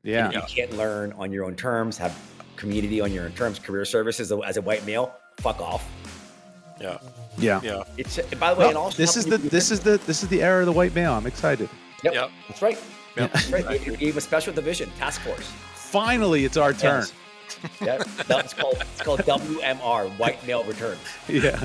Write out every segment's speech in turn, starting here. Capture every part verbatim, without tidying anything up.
Yeah. And if you can't learn on your own terms, have community on your own terms, career service as a, as a white male, fuck off. Yeah. Yeah. Yeah. It's by the way, Well, and also this is the this is the this is the era of the white male. I'm excited. Yep, Yep. that's right. Yep. That's right. They gave a special division, task force. Finally, it's our turn. Yes. Yeah, no, it's called it's called W M R, white male returns. Yeah.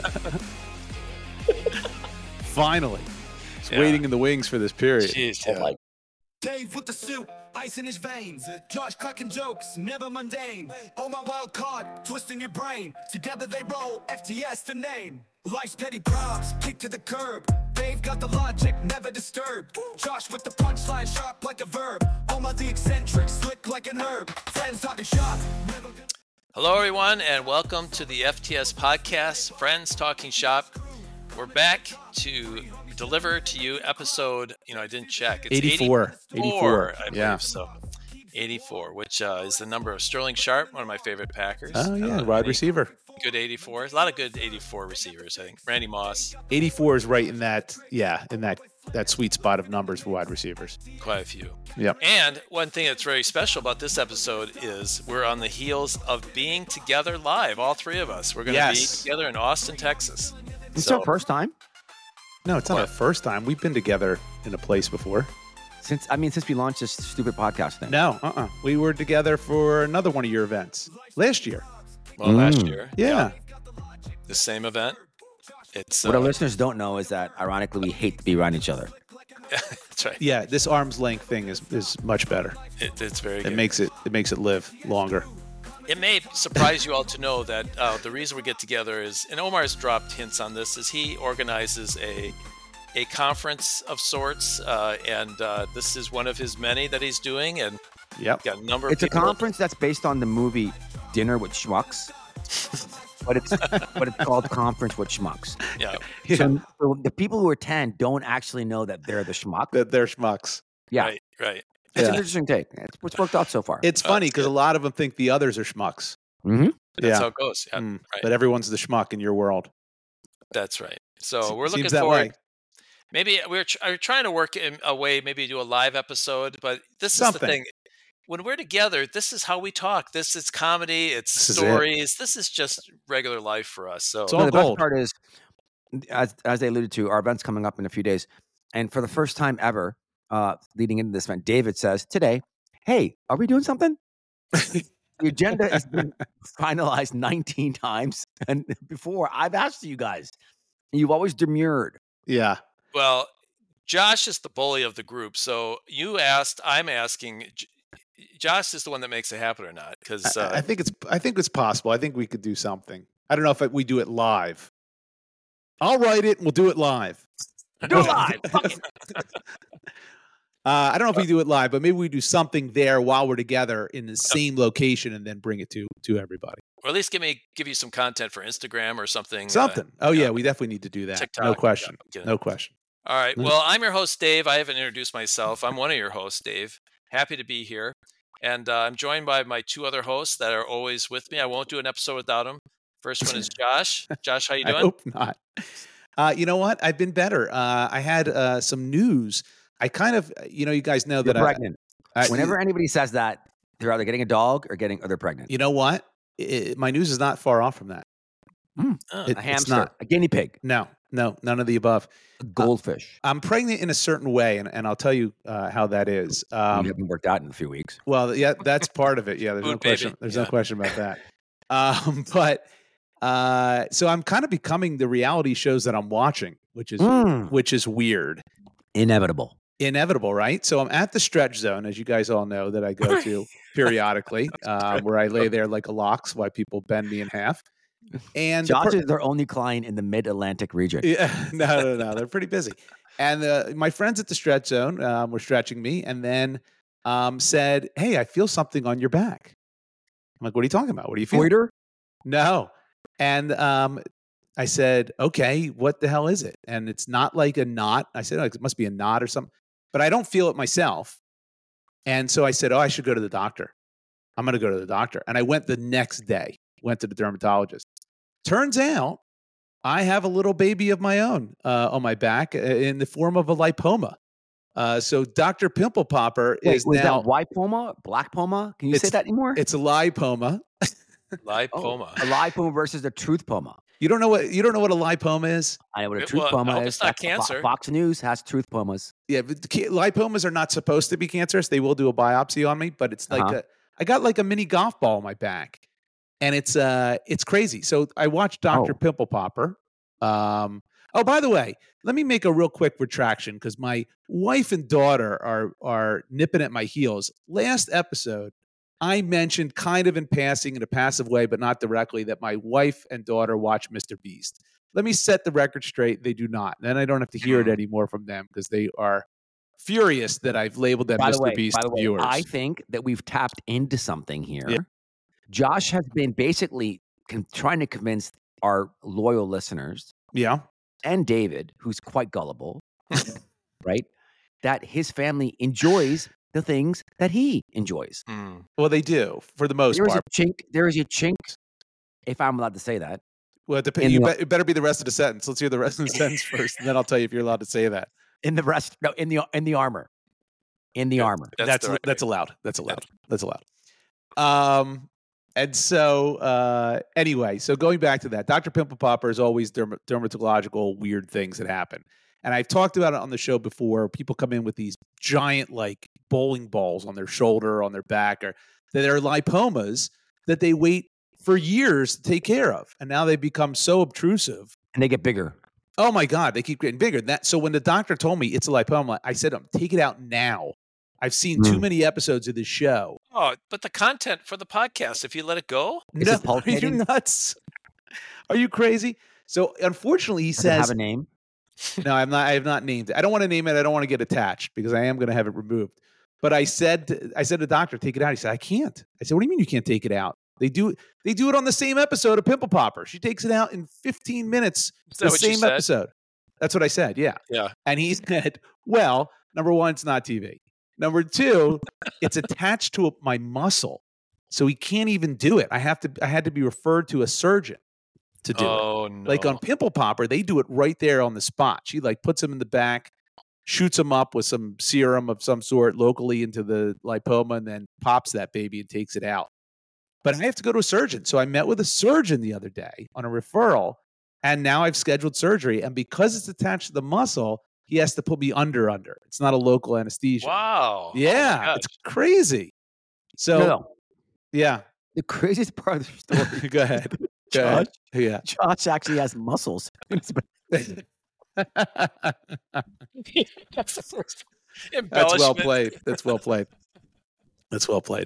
Finally, it's Yeah. waiting in the wings for this period. Jeez, Oh yeah. my. Dave with the suit, ice in his veins. Josh cracking jokes, never mundane. Oh my wild card, twisting your brain. Together they roll, F T S the name. Life's petty props, kick to the curb. Dave got the logic, never disturbed. Josh with the punchline, sharp like a verb. Omar the eccentric, slick like an herb. Friends talking shop. Never... Hello, everyone, and welcome to the F T S podcast, Friends Talking Shop. We're back to deliver to you episode, you know, I didn't check. It's eighty-four. eighty-four, I believe Yeah. so. eighty-four, which uh, is the number of Sterling Sharp, one of my favorite Packers. Oh yeah, Uh, wide any receiver. Good eighty-four. A lot of good eighty-four receivers, I think. Randy Moss, eighty-four is right in that. Yeah, in that that sweet spot of numbers for wide receivers. quite a few. Yep. And one thing that's very special about this episode is we're on the heels of being together live, all three of us. We're going to Yes. be together in Austin, Texas. This So- is our first time No, it's not What? our first time. We've been together in a place before. since I mean since we launched this stupid podcast thing. No, uh-uh. We were together for another one of your events last year. Well, last Mm. year. Yeah. The same event. It's What uh, our listeners don't know is that ironically we hate to be around each other. that's right. Yeah, this arm's length thing is is much better. It, it's very It good. makes it it makes it live longer. It may surprise you all to know that uh, the reason we get together is, and Omar's dropped hints on this, is he organizes a a conference of sorts, uh, and uh, this is one of his many that he's doing, and Yep. got a number of It's a people. conference that's based on the movie Dinner with Schmucks. but it's but it's called Conference with Schmucks. Yeah, So, so the people who attend don't actually know that they're the schmuck. That they're schmucks. Yeah. right, right. It's an Yeah. interesting take. It's what's worked out so far. It's Uh, funny because a lot of them think the others are schmucks. mm-hmm. That's Yeah. how it goes. Yeah, Mm, right. But everyone's the schmuck in your world. That's right. So Se- we're looking seems that forward. way. Maybe we're tr- are trying to work in a way, maybe do a live episode, but this is Something. the thing. When we're together, this is how we talk. This is comedy. It's This is it. stories. This is just regular life for us. So It's No, all the best gold. part is, as as they alluded to, our event's coming up in a few days, and for the first time ever, uh, leading into this event, David says today, "Hey, are we doing something?" The agenda has been finalized nineteen times, and before I've asked you guys, you've always demurred. Yeah. Well, Josh is the bully of the group. So you asked, I'm asking. J- Josh is the one that makes it happen or not? Because I, uh, I think it's I think it's possible. I think we could do something. I don't know if we do it live. I'll write it and we'll do it live. Do it live. Fuck it. Uh, I don't know if we do it live, but maybe we do something there while we're together in the same location and then bring it to to everybody. or at least give me give you some content for Instagram or something. uh, Something. Oh yeah, yeah. we definitely need to do that. TikTok, No question. yeah, get it. No question. All right. Mhm. Well, I'm your host, Dave. I haven't introduced myself. I'm one of your hosts, Dave. Happy to be here. And uh, I'm joined by my two other hosts that are always with me. I won't do an episode without them. First one is Josh. Josh, how you I doing? hope not. Uh, you know what? I've been better. Uh, I had uh, some news. I kind of, you know, you guys know You're that pregnant. I, I, Whenever anybody says that, they're either getting a dog or getting or they're pregnant. you know what? It, my news is not far off from that. Oh, It- a it's hamster, not. a guinea pig, No, no, none of the above. a goldfish. I'm pregnant in a certain way, and, and I'll tell you uh, how that is. you Um, haven't worked out in a few weeks. well, yeah, that's part of it. Yeah, there's no Food baby. question. There's Yeah. no question about that. Um, but uh, so I'm kind of becoming the reality shows that I'm watching, which is Mm. which is weird, Inevitable. inevitable, right? So I'm at the stretch zone, as you guys all know, that I go to periodically, um, where I lay there like a lox while people bend me in half. And the Josh per- is their only client in the mid-Atlantic region. Yeah, no, no, no. They're pretty busy. And uh, my friends at the stretch zone um, were stretching me and then um, said, "Hey, I feel something on your back." I'm like, "What are you talking about? What do you feel?" Goiter? No. And um, I said, "Okay, what the hell is it?" And it's not like a knot. I said, "Oh, it must be a knot or something," but I don't feel it myself. And so I said, "Oh, I should go to the doctor. I'm going to go to the doctor." And I went the next day. Went to the dermatologist. Turns out I have a little baby of my own uh, on my back uh, in the form of a lipoma. Uh, so Doctor Pimple Popper Wait, is was now that white poma, black poma? Can you say It's- that anymore? it's a lipoma. Lipoma. A lipoma versus a truth poma. You don't know what you don't know what a lipoma is? I know what a It- truth well, I poma hope is. it's not That's- Fo- cancer. Fox News has truth pomas. Yeah, but ca- lipomas are not supposed to be cancerous. They will do a biopsy on me, but it's like Uh-huh. a, I got like a mini golf ball on my back, and it's uh it's crazy. So I watched Doctor Oh. Pimple Popper. Um, oh, by the way, let me make a real quick retraction because my wife and daughter are are nipping at my heels. Last episode, I mentioned kind of in passing in a passive way, but not directly, that my wife and daughter watch Mister Beast. Let me set the record straight. They do not. Then I don't have to hear it anymore from them because they are furious that I've labeled them By the Mister way, Beast by the way, viewers. I think that we've tapped into something here. Josh has been basically con- trying to convince our loyal listeners yeah. and David, who's quite gullible, right, that his family enjoys the things that he enjoys. Mm. Well, they do for the most There is part. a chink. There is a chink, if I'm allowed to say that. Well, it, dep- in you the- be- it better be the rest of the sentence. Let's hear the rest of the sentence first, and then I'll tell you if you're allowed to say that. In the rest, no, in the in the armor, in the Yeah. armor. That's That's the right that's way. allowed. That's allowed. That's allowed. Um, and so uh, anyway, so going back to that, Doctor Pimple Popper is always derm- dermatological weird things that happen, and I've talked about it on the show before. People come in with these giant like bowling balls on their shoulder, on their back, or that are lipomas that they wait for years to take care of, and now they become so obtrusive. And they get bigger. Oh my God, they keep getting bigger. That so when the doctor told me it's a lipoma, I said, um, take it out now. I've seen too Mm. many episodes of this show. Oh, but the content for the podcast, if you let it go, Is no, it are you pulsating? nuts? Are you crazy? So unfortunately, he Does it have says, a name? no, I'm not. I have not named it. I don't want to name it. I don't want to get attached because I am going to have it removed. But I said, to, I said to the doctor, take it out. He said, I can't. I said, what do you mean you can't take it out? They do. They do it on the same episode of Pimple Popper. She takes it out in fifteen minutes. is that The what you same said? episode. That's what I said. Yeah. Yeah. And he said, well, number one, it's not T V. Number two, it's attached to a, my muscle. So he can't even do it. I have to, I had to be referred to a surgeon to do it. Oh no! Like on Pimple Popper, they do it right there on the spot. She like puts him in the back, shoots him up with some serum of some sort locally into the lipoma, and then pops that baby and takes it out. But I have to go to a surgeon. So I met with a surgeon the other day on a referral, and now I've scheduled surgery. And because it's attached to the muscle, he has to put me under under. It's not a local anesthesia. Wow. Oh my Yeah, gosh. it's crazy. So No, no. yeah, The craziest part of the story, go ahead. Go ahead. Yeah. Josh actually has muscles. That's the first That's well embellishment. played. That's well played. That's well played.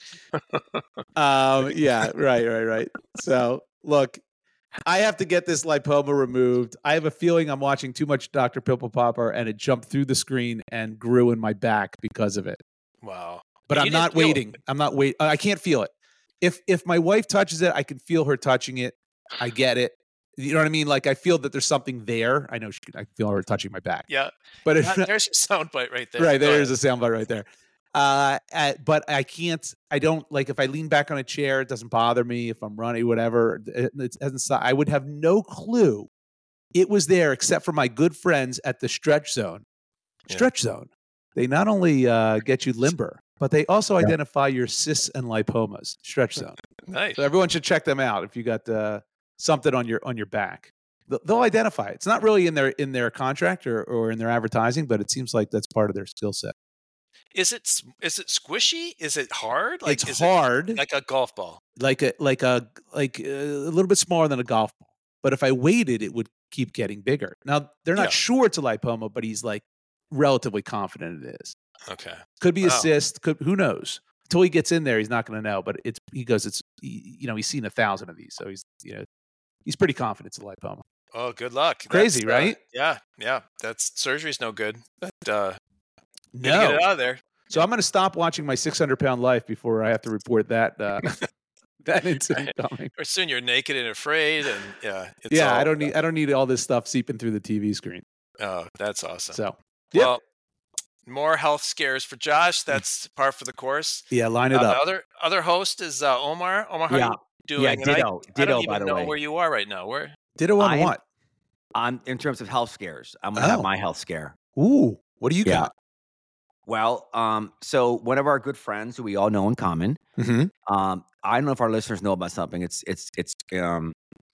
um, yeah, right, right, right. So, look, I have to get this lipoma removed. I have a feeling I'm watching too much Doctor Pimple Popper, and it jumped through the screen and grew in my back because of it. Wow. But You I'm didn't not feel it. waiting. I'm not wait. I can't feel it. If if my wife touches it, I can feel her touching it. I get it. You know what I mean? Like I feel that there's something there. I know she, I feel her touching my back. Yeah. But if That- there's your soundbite right there. right Go there's ahead. a soundbite right there. Uh, uh, but I can't. I don't like if I lean back on a chair. It doesn't bother me if I'm running, whatever. It, it hasn't. sto- I would have no clue it was there except for my good friends at the Stretch Zone. Yeah. Stretch Zone. They not only uh, get you limber, but they also identify your cysts and lipomas. Stretch Zone. Nice. So everyone should check them out if you got uh, something on your on your back. They'll, they'll identify it. It's not really in their in their contract or, or in their advertising, but it seems like that's part of their skill set. Is it s- is it squishy? Is it hard? Like it's is hard, it like a golf ball? like a like a like uh, a little bit smaller than a golf ball. But if I waited, it would keep getting bigger. Now they're not Yeah. sure it's a lipoma, but he's like relatively confident it is. Okay. Could be a Wow. cyst. Could who knows? Until he gets in there, he's not going to know. But it's he goes. It's he- you know he's seen a thousand of these, so he's you know he's pretty confident it's a lipoma. Oh, good luck. Crazy, That's, uh, right? yeah, yeah. That's surgery's no good. But uh, No, get it out of there. so I'm going to stop watching my six hundred pound life before I have to report that uh, that incident coming. Or soon you're naked and afraid, and yeah, it's Yeah, all- I don't need I don't need all this stuff seeping through the T V screen. Oh, that's awesome. So yep. Well, more health scares for Josh. That's par for the course. yeah, line Uh, it the up. other other host is uh, Omar. Omar, how Yeah. are you doing? Yeah, And I- ditto. I, Ditto, don't even by the know way. where you are right now. Where? Ditto on I- what? I'm in terms of health scares. I'm gonna have Oh. my health scare. Ooh, what do you Yeah. got? Well, um, so one of our good friends who we all know in common, Mm-hmm. um, I don't know if our listeners know about something. It's it's it's um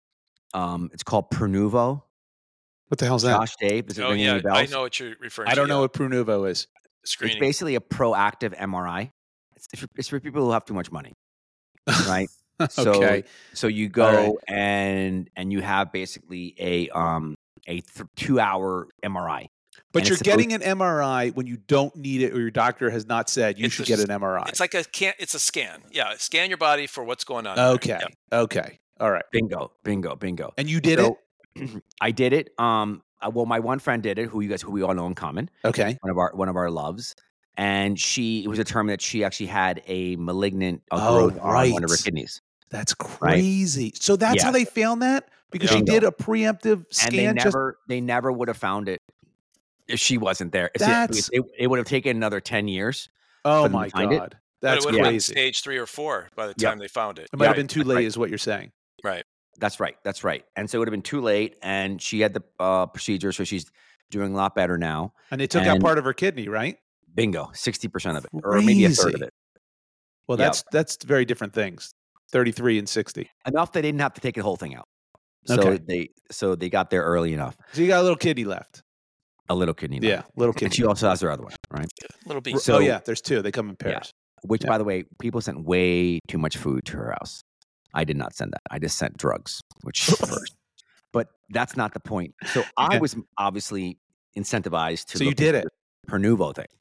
um it's called Pronuvo. What the hell's that? Josh, Dave, does it Oh ring yeah, any bells? I know what you're referring to. I don't know yeah. what Pronuvo is. It's Screening. basically a proactive M R I. It's, it's for- it's for people who have too much money, right? So, Okay. So you All go right. and and you have basically a um a th- two hour M R I. But And you're it's supposed- getting an M R I when you don't need it, or your doctor has not said you It's should a get s- an M R I. It's like a can. It's a scan. Yeah, scan your body for what's going on. there. Okay. Yeah. Okay. All right. Bingo, bingo, bingo. And you did So, it? I did it. Um, uh, well, my one friend did it, who you guys, who we all know in common, Okay. one of our one of our loves, and she it was determined that she actually had a malignant uh, Oh, growth on one of her right. kidneys, That's crazy. So that's Yeah. how they found that? Because she Bingo. did a preemptive and they scan just never they never would have found it if she wasn't there. It's- That's- it, it would have taken another ten years. Oh for them to my find it. God. But That's it would have been crazy. stage three or four by the Yep. time they found it. It might Yeah, have been too that's late, right. is what you're saying. Right. That's right. That's right. And so it would have been too late, and she had the uh, procedure, so she's doing a lot better now. And they took out And- part of her kidney, right? Bingo, sixty percent of it, or maybe a third of Crazy. it. Well, Yeah. that's that's very different things. thirty-three and sixty. Enough they didn't have to take the whole thing out. So Okay. they so they got there early enough. So you got a little kidney left. A little kidney. left. Yeah, little And kidney. she also has her other one, right? Little beat. R- so- oh yeah, there's two. They come in Yeah. pairs. Which, Yeah. by the way, people sent way too much food to her house. I did not send that. I just sent drugs, which first. But that's not the point. So I Okay. was obviously incentivized to. So you look did into it. the Pernuvo thing.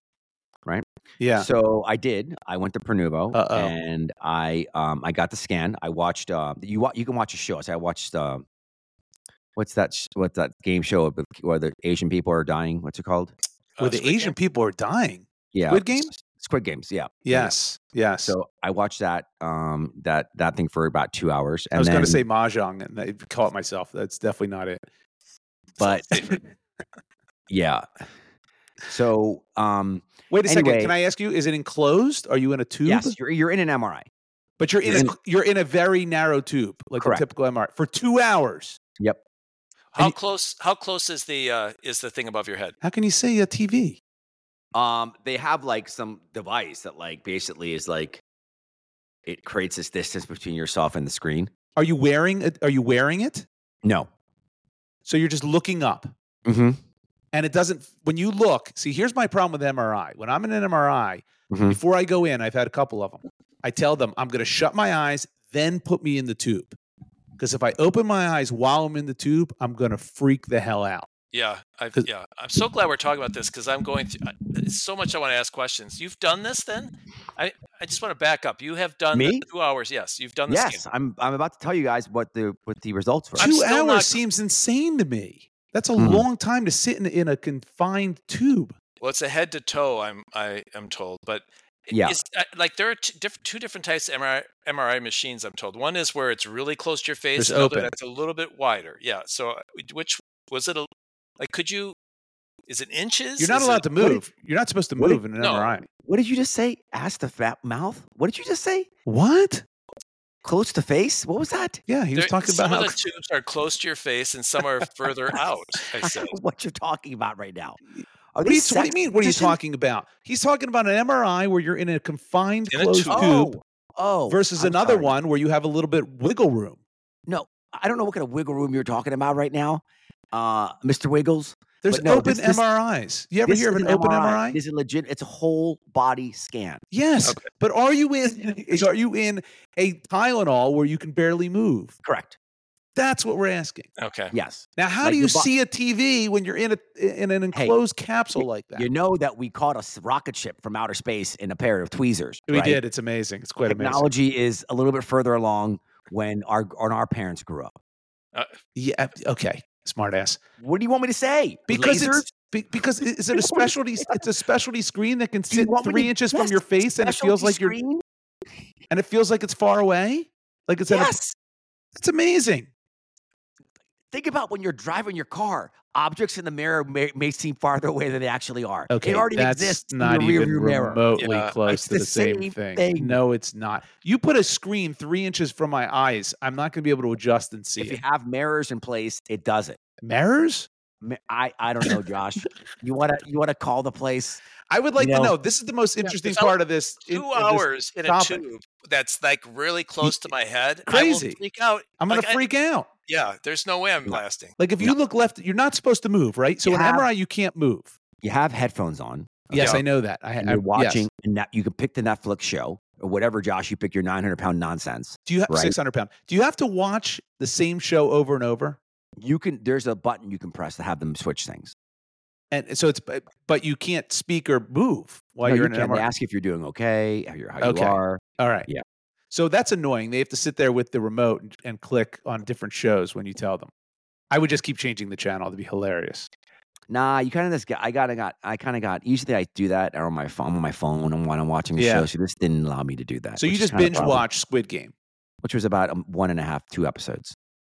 Yeah. So I did. I went to Pernuvo Uh-oh. and I um I got the scan. I watched. Uh, you wa- you can watch a show. So I watched. Um, what's that? sh- What's that game show with- where the Asian people are dying? What's it called? Uh, Where the Squid Asian Game? people are dying. Yeah, Squid Games? S- Squid Games. Yeah. Yeah. Yes. Yes. So I watched that um that that thing for about two hours. And I was going to then- say mahjong, and I caught myself. That's definitely not it. but yeah. So um Wait a second. Anyway- Can I ask you? Is it enclosed? Are you in a tube? yes, you're you're in an M R I. But you're in You're a you're in a very narrow tube, like Correct. a typical M R I, for two hours. Yep. How you- close? How close is the uh, is the thing above your head? How can you say a T V? Um they have like some device that like basically is like it creates this distance between yourself and the screen. Are you wearing it? Are you wearing it? No. So you're just looking up, Mm-hmm. and it doesn't. When you look, see, here's my problem with M R I. When I'm in an M R I, Mhm. before I go in, I've had a couple of them. I tell them I'm going to shut my eyes, then put me in the tube. Because if I open my eyes while I'm in the tube, I'm going to freak the hell out. Yeah, I 'Cause- yeah. I'm so glad we're talking about this because I'm going through I- it's so much I want to ask questions. You've done this then? I I just want to back up. You have done Me? the two hours. Yes, you've done the Yes, scan. I'm I'm about to tell you guys what the what the results were. I'm Two still hours not- seems insane to me. That's a Mhm. long time to sit in, in a confined tube. Well, it's a head to toe. I'm I am told, but Yeah. it's, uh, like there are t- diff- two different types of M R I, M R I machines. I'm told one is where it's really close to your face. There's Another open. that's a little bit wider. Yeah. So uh, which was it? A, like, could you? Is it inches? You're not Is allowed it- to what move. You're not supposed to what move in an no. M R I. What did you just say? Ask the fat mouth? What did you just say? What? Close to face? What was that? Yeah, he was There- talking some about how. of the tubes are close to your face and some are further out. I said. What you're talking about right now? Are What do, you, these what do you sex mean? What are you positions? talking about? He's talking about an M R I where you're in a confined In a closed tube. tube Oh, oh versus I'm another sorry. one where you have a little bit wiggle room. No, I don't know what kind of wiggle room you're talking about right now, uh, Mister Wiggles. There's But no, open this- this- M R Is. You ever This hear of is an open M R I? This is legit. It's a whole body scan. Yes, Okay. but are you in? Are you in a Tylenol where you can barely move? Correct. That's what we're asking. Okay. Yes. Now, how Like do you your bu- see a T V when you're in a in an Hey, enclosed capsule like that? You know that we caught a s- rocket ship from outer space in a pair of tweezers. we right? did. It's amazing. It's quite amazing. Technology is a little bit further along when our when our parents grew up. Yeah. Okay. Smart ass. What do you want me to say? Because Lasers? it's be- because i- is it a specialty? It's a specialty screen that can Do you sit want me three to- inches from Yes, your face, and it feels specialty like you're screen? and it feels like it's far away. Like it's at a, Yes. it's amazing. Think about when you're driving your car. Objects in the mirror may, may seem farther away than they actually are. Okay, they already that's exist not in the even rearview mirror. remotely Yeah, close it's to the the same, same thing. thing. No, it's not. You put a screen three inches from my eyes, I'm not going to be able to adjust and see If you it. have mirrors in place, it does it. Mirrors? Ma- I I don't know, Josh. You wanna you wanna call the place? I would like You to know- know. This is the most interesting develop part of this. in- Two of this hours in a topic. tube that's like really close to my head. Crazy. I will freak out. I'm gonna Like, I- freak out. yeah, there's no way I'm No. lasting. Like if you look left, you're not supposed to move, right? So You in have- M R I, you can't move. You have headphones on. Yes, Yeah. I know that. I, And I you're watching, yes. and that you can pick the Netflix show or whatever, Josh. You pick your nine hundred pound nonsense. Do you have Right. six hundred pound? Do you have to watch the same show over and over? You can. There's a button you can press to have them switch things. And so it's, but but you can't speak or move while No, you're you in an can. M R I. They ask if you're doing okay, how, you're, how Okay. you are. All right. Yeah. So that's annoying. They have to sit there with the remote and, and click on different shows when you tell them. I would just keep changing the channel to be hilarious. Nah, you kind of just get. I got. I got. I kind of got. Usually, I do that on my phone, on my phone, and when I'm watching a Yeah. show. So this didn't allow me to do that. So you which is just kinda binge problem, watch Squid Game. which was about um, one and a half, two episodes.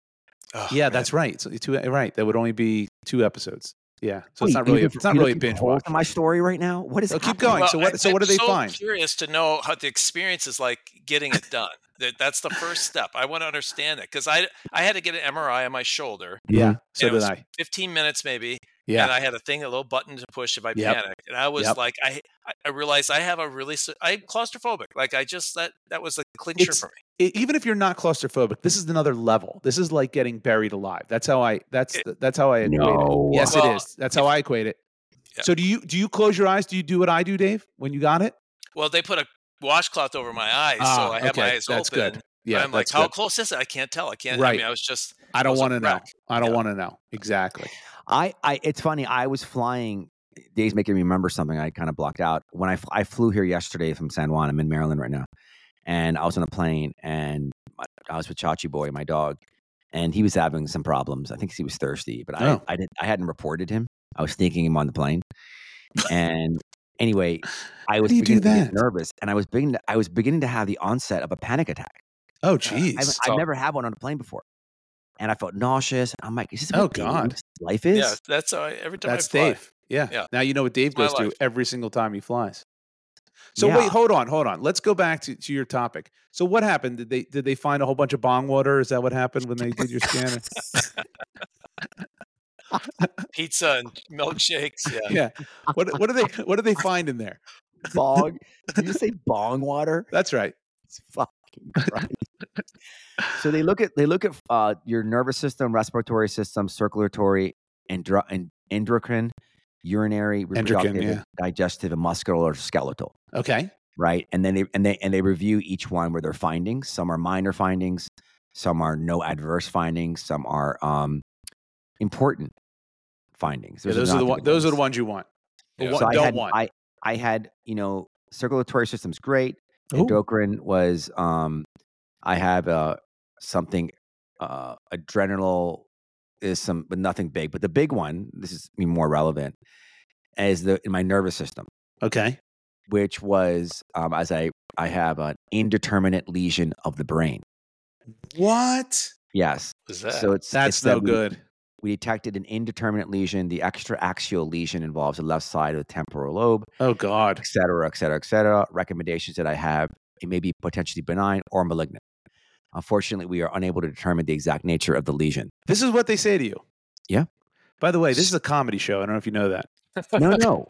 Oh, Yeah, man. that's right. So two, right. That would only be two episodes. Yeah. So Wait, it's not you really. A, looking it's for- not you really a looking for binge holes watch. in my story right now. What is? So keep happening? going. so what? I- So I'm what do they so find? Curious to know how the experience is like getting it done. That that's the first step. I want to understand it because I I had to get an M R I on my shoulder. Yeah. So and it did was I. fifteen minutes maybe. Yeah. And I had a thing, a little button to push if I Yep. panicked. And I was Yep. like, I I realized I have a really, s- I'm claustrophobic. Like I just, that that was a clincher It's- for me. I- even if you're not claustrophobic, this is another level. This is like getting buried alive. That's how I. That's It- that's how I equate No. it. Yes, Well, it is. That's how I equate it. Yeah. So do you do you close your eyes? Do you do what I do, Dave? When you got it? Well, they put a washcloth over my eyes. Ah, so I had my okay. eyes That's open. good. Yeah, I'm like, that's how good. close is it? I can't tell. I can't. I Right. mean, I was just, I don't was a want to know. wreck. I don't Yeah. want to know exactly. I, I, it's funny. I was flying. Dave's making me remember something I kind of blocked out when I, f- I flew here yesterday from San Juan. I'm in Maryland right now, and I was on a plane, and my- I was with Chachi Boy, my dog, and he was having some problems. I think he was thirsty, but I, Oh. I did, I hadn't reported him. I was sneaking him on the plane, and anyway, I was do you do beginning to get that? nervous, and I was beginning, to, I was beginning to have the onset of a panic attack. Oh, I've, geez. I've So- never had one on a plane before, and I felt nauseous. I'm like, is this Oh, what God. Dave's life is? yeah, that's how I, every time That's I fly. Dave. Yeah. Yeah. Now you know what Dave My goes through life. every single time he flies. So Yeah. wait, hold on, hold on. Let's go back to, to your topic. So what happened? Did they did they find a whole bunch of bong water? Is that what happened when they did your scanner? Pizza and milkshakes. Yeah. Yeah. What what do they what do they find in there? Bong? Did you say bong water? That's right. It's fucking Christ. So they look at they look at uh, your nervous system, respiratory system, circulatory, endro- and endocrine, urinary, Endocrine, reproductive, yeah. digestive, and muscular skeletal. Okay. Right, and then they and they and they review each one with their findings. Some are minor findings, some are no adverse findings, some are um, important findings. Yeah, those are not the one, good those are the ones. ones you want. The Yeah. one- So I don't had, want. I, I had, you know, circulatory system's great. Ooh. Endocrine was, um, I have uh, something, uh, adrenal is some, but nothing big. But the big one, this is more relevant, is the in my nervous system, Okay. which was um, as I I have an indeterminate lesion of the brain. What? Yes, What is that? so it's That's it's no that we- good. We detected an indeterminate lesion. The extraaxial lesion involves the left side of the temporal lobe. Oh God. et cetera, et cetera, et cetera. Recommendations that I have, it may be potentially benign or malignant. Unfortunately, we are unable to determine the exact nature of the lesion. This is what they say to you. Yeah. By the way, this is a comedy show. I don't know if you know that. No, no.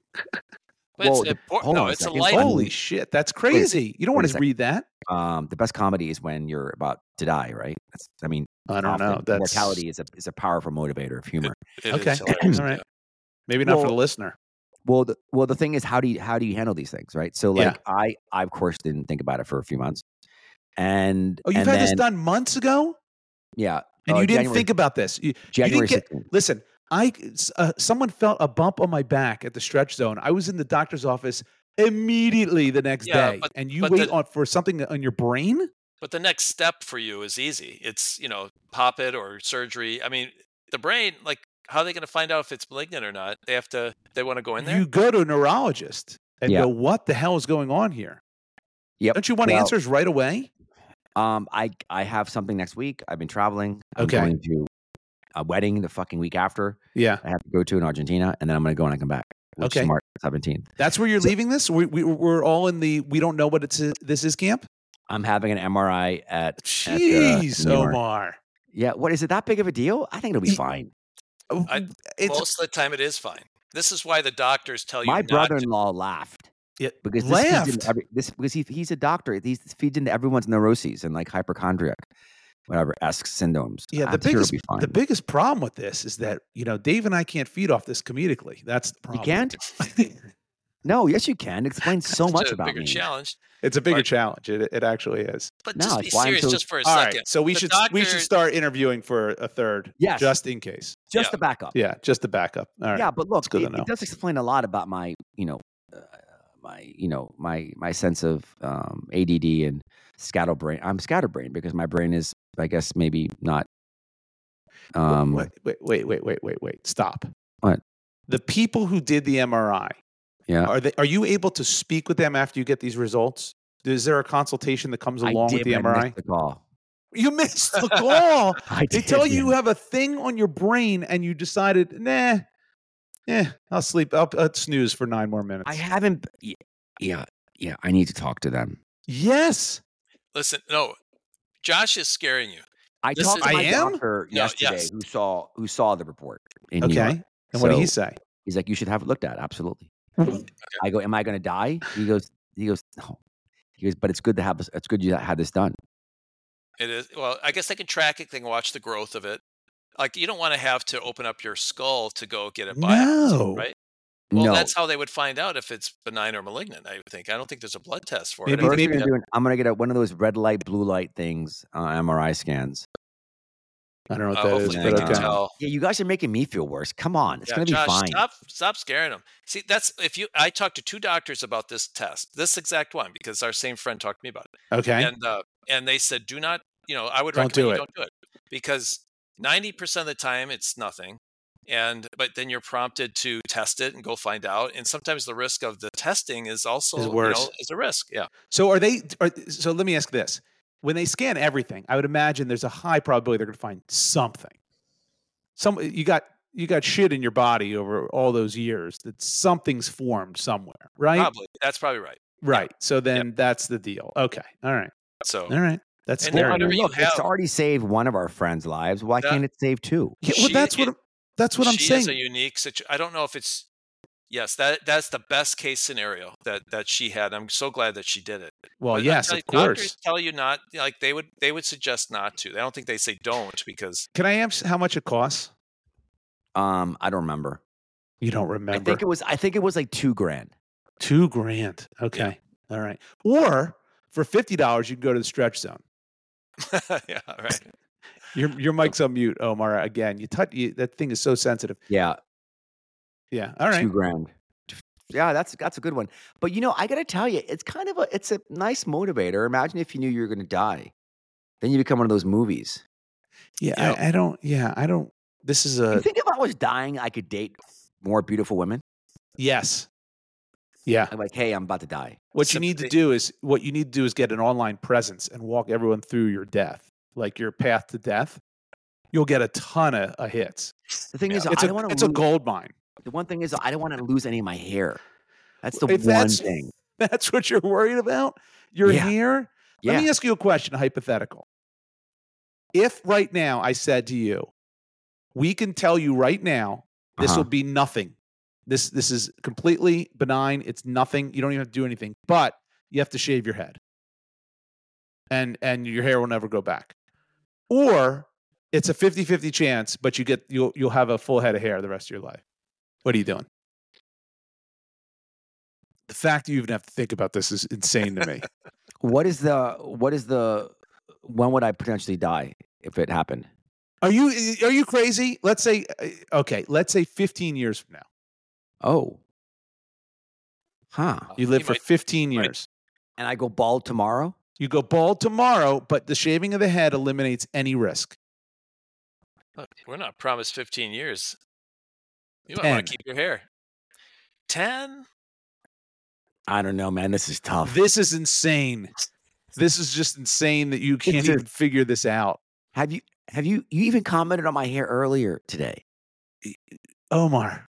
But it's Well, the- important. hold No, on a it's a second. light. Holy shit, that's crazy. You don't wait a want to second. read that. Um, the best comedy is when you're about to die, right? That's, I mean, I don't know. often That's mortality is a is a powerful motivator of humor. It Okay. is hilarious, All right. yeah. Maybe not for Well, the listener. Well, the, well, the thing is, how do you how do you handle these things, right? So, Yeah. like, I I of course didn't think about it for a few months, and Oh, you've and had this then- done months ago, yeah, and uh, you didn't January- think about this. You, you January didn't get. sixteenth. Listen, I uh, someone felt a bump on my back at the stretch zone. I was in the doctor's office immediately the next Yeah, day, but- and you but wait the- on for something on your brain. But the next step for you is easy. It's, you know, pop it or surgery. I mean, the brain, like, how are they going to find out if it's malignant or not? They have to, they want to go in there? You go to a neurologist and Yeah. go, "What the hell is going on here?" Yep. Don't you want Well, answers right away? Um, I I have something next week. I've been traveling. I'm Okay. going to a wedding the fucking week after. Yeah, I have to go to in Argentina, and then I'm going to go and I come back. Which Okay. is March seventeenth. that's where you're So- leaving this. We, we we're all in the we don't know what it's this is camp. I'm having an M R I at. at, uh, Jeez, New York. Omar. Yeah. What is it that big of a deal? I think it'll be Ye- fine. I, it's most of the time, it is fine. This is why the doctors tell you My not to. brother-in-law laughed it because this feeds laughed. into every, this because he he's a doctor. He feeds into everyone's neuroses and like hypochondriac, whatever, esque syndromes. Yeah, the I'm sure biggest it'll be fine. the biggest problem with this is that you know Dave and I can't feed off this comedically. That's the You problem. can't? No, yes, you can. It explains so It's much a about bigger me. challenge. It's a bigger But- challenge. It, it actually is. But No, just be it's why I'm serious so- just for a All second. right, so we The should we should doctor- start interviewing for a third, Yes. just in case. Just Yeah. the backup. Yeah, just the backup. All right. Yeah, but look, That's good it, to know. it does explain a lot about my, you know, uh, my, you know, my my sense of um, A D D and scatterbrain. I'm scatterbrained because my brain is, I guess, maybe not. Um, wait, wait, wait, wait, wait, wait, wait. Stop. What? The people who did the M R I, yeah, are they? Are you able to speak with them after you get these results? Is there a consultation that comes I along did, with the but I M R I? missed the call. You missed the call. I They did, tell you you man. have a thing on your brain, and you decided, nah, yeah, I'll sleep. I'll, I'll snooze for nine more minutes. I haven't. y- Yeah, yeah. I need to talk to them. Yes. Listen, no, Josh is scaring you. I This talked is- to my I am? doctor No, yesterday yes. who saw who saw the report. In New Okay. York. And what did he So say? He's like, you should have it looked at. Absolutely. I go, am I going to die? He goes, he goes, no. He goes, but it's good to have this. It's good you had this done. It is. Well, I guess they can track it. They can watch the growth of it. Like you don't want to have to open up your skull to go get it biopsied, No. right? Well, no. that's how they would find out if it's benign or malignant. I would think. I don't think there's a blood test for Maybe- it. I First think thing maybe- I'm, doing, I'm going to get a, one of those red light, blue light things, uh, M R I scans. I don't know what uh, that is, hopefully but they can okay. tell. Yeah, you guys are making me feel worse. Come on, it's Yeah, going to be Josh, fine. Stop, stop scaring them. See, that's if you. I talked to two doctors about this test, this exact one, because our same friend talked to me about it, Okay. and uh, and they said, do not. You know, I would Don't recommend do you it. don't do it because ninety percent of the time it's nothing, and but then you're prompted to test it and go find out, and sometimes the risk of the testing is also Is you worse. know, is a risk. Yeah. So are they? Are, so let me ask this: when they scan everything, I would imagine there's a high probability they're going to find something. Some you got you got shit in your body over all those years that something's formed somewhere, right? Probably. That's probably right. Right. So then that's the deal. Okay. All right. So All right. That's And then scary. whatever you Look, it's have- already saved one of our friends' lives. Why That- can't it save two? Yeah, well, she- that's what it- that's what I'm she saying. is a unique situation. I don't know if it's yes, that that's the best case scenario that that she had. I'm so glad that she did it. Well, But I yes, tell of you, Doctors course. tell you not like they would they would suggest not to. I don't think they say don't because Can I ask how much it costs? Um, I don't remember. You don't I remember? think it was. I think it was like two grand. Two grand. Okay. All right. Or for fifty dollars, you can go to the stretch zone. yeah, right. Your your mic's on mute, Omar. Again, you touch you, that thing is so sensitive. Yeah, Yeah. All right. two grand. Yeah, that's that's a good one. But you know, I got to tell you, it's kind of a it's a nice motivator. Imagine if you knew you were going to die, then you become one of those movies. Yeah. Yeah. I, I don't. Yeah. I don't. This is you a think if I was dying, I could date more beautiful women? yes. Yeah. I'm like, hey, I'm about to die. What you need to Sympathy. do is what you need to do is get an online presence and walk everyone through your death, like your path to death. You'll get a ton of, of hits. The thing Yeah. is, It's I a don't want to it's lose. a gold mine. The one thing is, I don't want to lose any of my hair. That's the If one that's- thing. That's what you're worried about. Your Yeah. hair. Yeah. Let me ask you a question, a hypothetical. If right now I said to you, we can tell you right now, this Uh-huh. will be nothing. This this is completely benign. It's nothing. You don't even have to do anything, but you have to shave your head. And and your hair will never go back. Or it's a fifty-fifty chance, but you get you'll you'll have a full head of hair the rest of your life. What are you doing? The fact that you even have to think about this is insane to me. What is the what is the when would I potentially die if it happened? Are you are you crazy? Let's say uh, okay, let's say fifteen years from now. Oh. Huh. You live You for might- fifteen might- years. And I go bald tomorrow? You go bald tomorrow, but the shaving of the head eliminates any risk. Look, we're not promised fifteen years. You might ten. want to keep your hair. ten? I don't know, man. This is tough. This is insane. This is just insane that you can't It's even figure this out. Have you have you you even commented on my hair earlier today? Omar,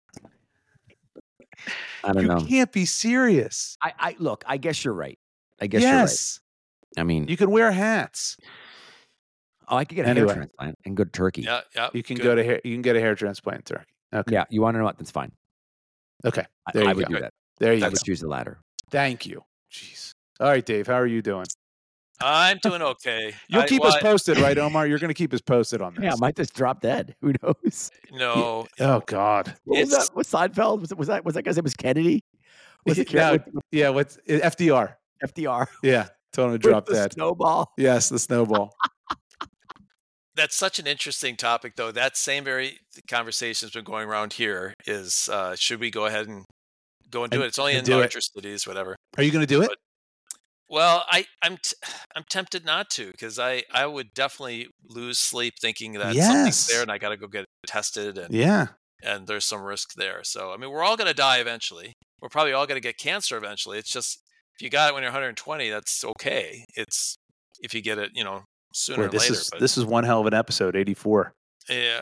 I don't you know. can't be serious. I, I look, I guess you're right. I guess you're right. Yes, I mean, you can wear hats. Oh, I could get a Anyway. hair transplant and go to Turkey. Yeah, yeah. You can good. go to hair. You can get a hair transplant in Turkey. Okay. Yeah, you want to know what? That's fine. Okay. I- There I you would go. do that. There you I go. would choose the latter. Thank you. Jeez. All right, Dave. How are you doing? I'm doing okay. You'll I- keep well, us posted, right, Omar? You're going to keep us posted on this. Yeah, I might just drop dead. Who knows? I- No, Oh God. What was It's- that? Was Seinfeld? Was, it, was that? Was that guy's name was Kennedy? Was it Yeah, Kennedy? yeah. What's F D R? F D R? Yeah. Told him to With drop the dead. snowball. Yes, the snowball. that's such an interesting topic, though. That same very conversation has been going around here. Is uh, should we go ahead and go and do And- it? It's only and in do it. larger cities, whatever. Are you going to do it? But- Well, I, I'm t- I'm tempted not to because I, I would definitely lose sleep thinking that something's there Yes. and I got to go get it tested and Yeah. and there's some risk there. So I mean, we're all going to die eventually. We're probably all going to get cancer eventually. It's just if you got it when you're one hundred twenty, that's okay. It's if you get it, you know, sooner Boy, or this later. is but this is one hell of an episode. eighty-four. yeah.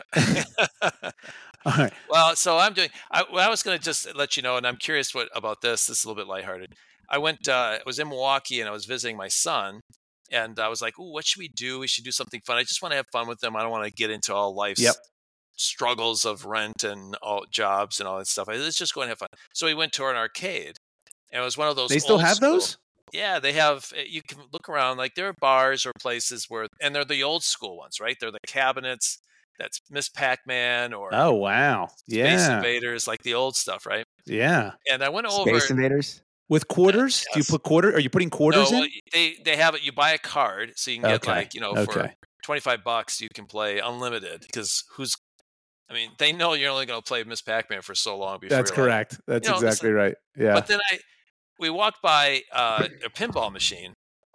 All right. Well, so I'm doing. I, well, I was going to just let you know, and I'm curious what about this. This is a little bit lighthearted. I went. Uh, I was in Milwaukee, and I was visiting my son, and I was like, "Ooh, what should we do? We should do something fun. I just want to have fun with them. I don't want to get into all life's Yep. struggles of rent and all jobs and all that stuff. I, let's just go and have fun." So we went to an arcade, and it was one of those. They still old have school- those? Yeah, they have. uh, You can look around. Like there are bars or places where, and they're the old school ones, right? They're the cabinets. That's Miss Pac-Man or Oh wow. Space Yeah. Invaders, like the old stuff, right? Yeah. And I went over. Space Invaders. With quarters? Do you yes. put quarter? Are you putting No, quarters well, in? they they have it. You buy a card, so you can get Okay, like you know for okay. twenty five bucks you can play unlimited. Because who's, I mean, they know you're only going to play Miss Pac-Man for so long before. That's you're like- correct. That's you know, exactly right. Yeah. But then I, we walked by uh, a pinball machine.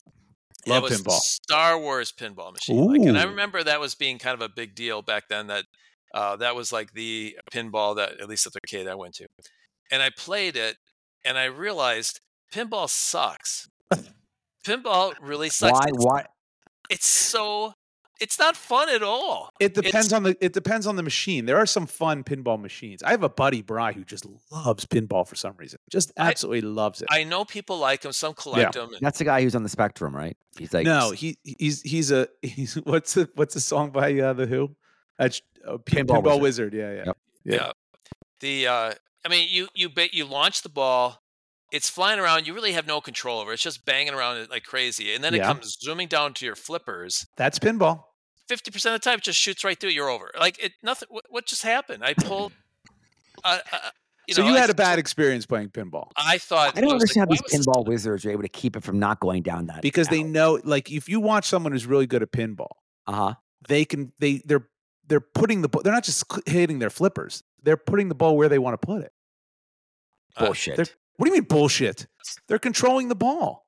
and Love it was the pinball. Star Wars pinball machine. Like, and I Ooh. remember that was being kind of a big deal back then. That uh, that was like the pinball that at least at the arcade I went to, and I played it, and I realized pinball sucks. Pinball really sucks. Why? It's, Why? it's so. It's not fun at all. It depends It's- on the it depends on the machine. There are some fun pinball machines. I have a buddy, Bry, who just loves pinball for some reason. Just I- absolutely loves it. I know people like them. Some collect them. That's the guy who's on the spectrum, right? He's like no, he he's he's a he's what's the what's the song by uh, the Who? That's uh, Pin- Pinball Pinball, Wizard. Wizard. Yeah, yeah. Yep. Yeah. Yeah. The uh, I mean, you you bet you launch the ball. It's flying around. You really have no control over it. It's just banging around it like crazy, and then it Yeah. comes zooming down to your flippers. That's pinball. Fifty percent of the time, it just shoots right through it. You're over. Like it. Nothing. What, what just happened? I pulled. Uh, uh, you so know, you I had a just- bad experience playing pinball I thought. I don't was like, understand why how these was this- pinball wizards are able to keep it from not going down that. because they know, like, if you watch someone who's really good at pinball, Uh huh. they can they they're they're putting the ball. They're not just cl- hitting their flippers. They're putting the ball where they want to put it. Uh, Bullshit. They're, what do you mean bullshit? They're controlling the ball.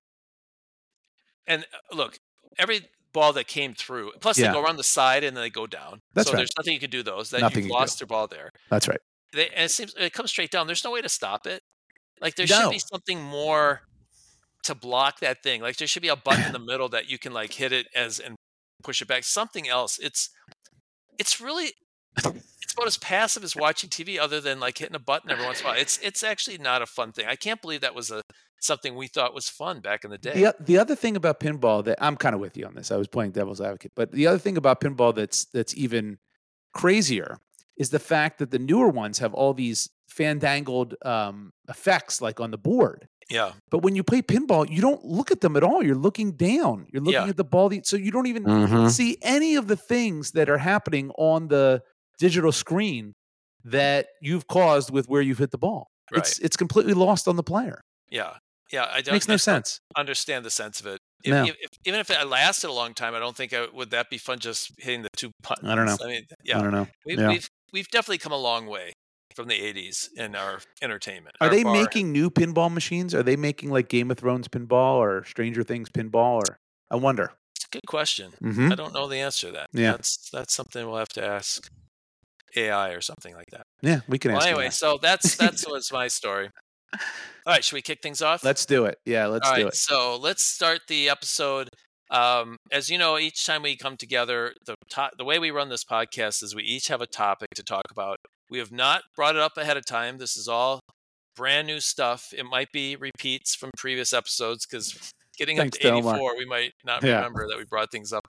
And uh, look, every ball that came through. Plus, Yeah. they go around the side and then they go down. That's so right. there's nothing you can do those. That Nothing you've you can lost their ball there. That's right. They, and it seems it comes straight down. There's no way to stop it. Like there No. should be something more to block that thing. Like there should be a button in the middle that you can like hit it as and push it back. Something else. It's it's really it's about as passive as watching T V, other than like hitting a button every once in a while. It's it's actually not a fun thing. I can't believe that was a something we thought was fun back in the day. The, o- the other thing about pinball that I'm kind of with you on this. I was playing devil's advocate, but the other thing about pinball that's that's even crazier is the fact that the newer ones have all these fandangled um, effects like on the board. Yeah. But when you play pinball, you don't look at them at all. You're looking down. You're looking Yeah. at the ball, the- so you don't even Mhm. see any of the things that are happening on the digital screen that you've caused with where you've hit the ball. It's it's completely lost on the player. Yeah. Yeah. I It don't makes no I don't sense. understand the sense of it. If, No. if, if, even if it lasted a long time, I don't think I, would that be fun just hitting the two buttons. I don't know. I mean, I yeah, don't know. we've, Yeah. we've we've definitely come a long way from the eighties in our entertainment. Are Our they bar- making new pinball machines? Are they making like Game of Thrones pinball or Stranger Things pinball? Or I wonder. It's a good question. Mhm. I don't know the answer to that. Yeah. That's that's something we'll have to ask A I or something like that. Yeah, we can Well, ask. anyway, that. so that's that's what's my story. All right, should we kick things off? Let's do it. Yeah, let's All do right, it. so let's start the episode. Um, as you know, each time we come together, the to- the way we run this podcast is we each have a topic to talk about. We have not brought it up ahead of time. This is all brand new stuff. It might be repeats from previous episodes because getting Thanks, up to Delmar. eighty-four, we might not Yeah. remember that we brought things up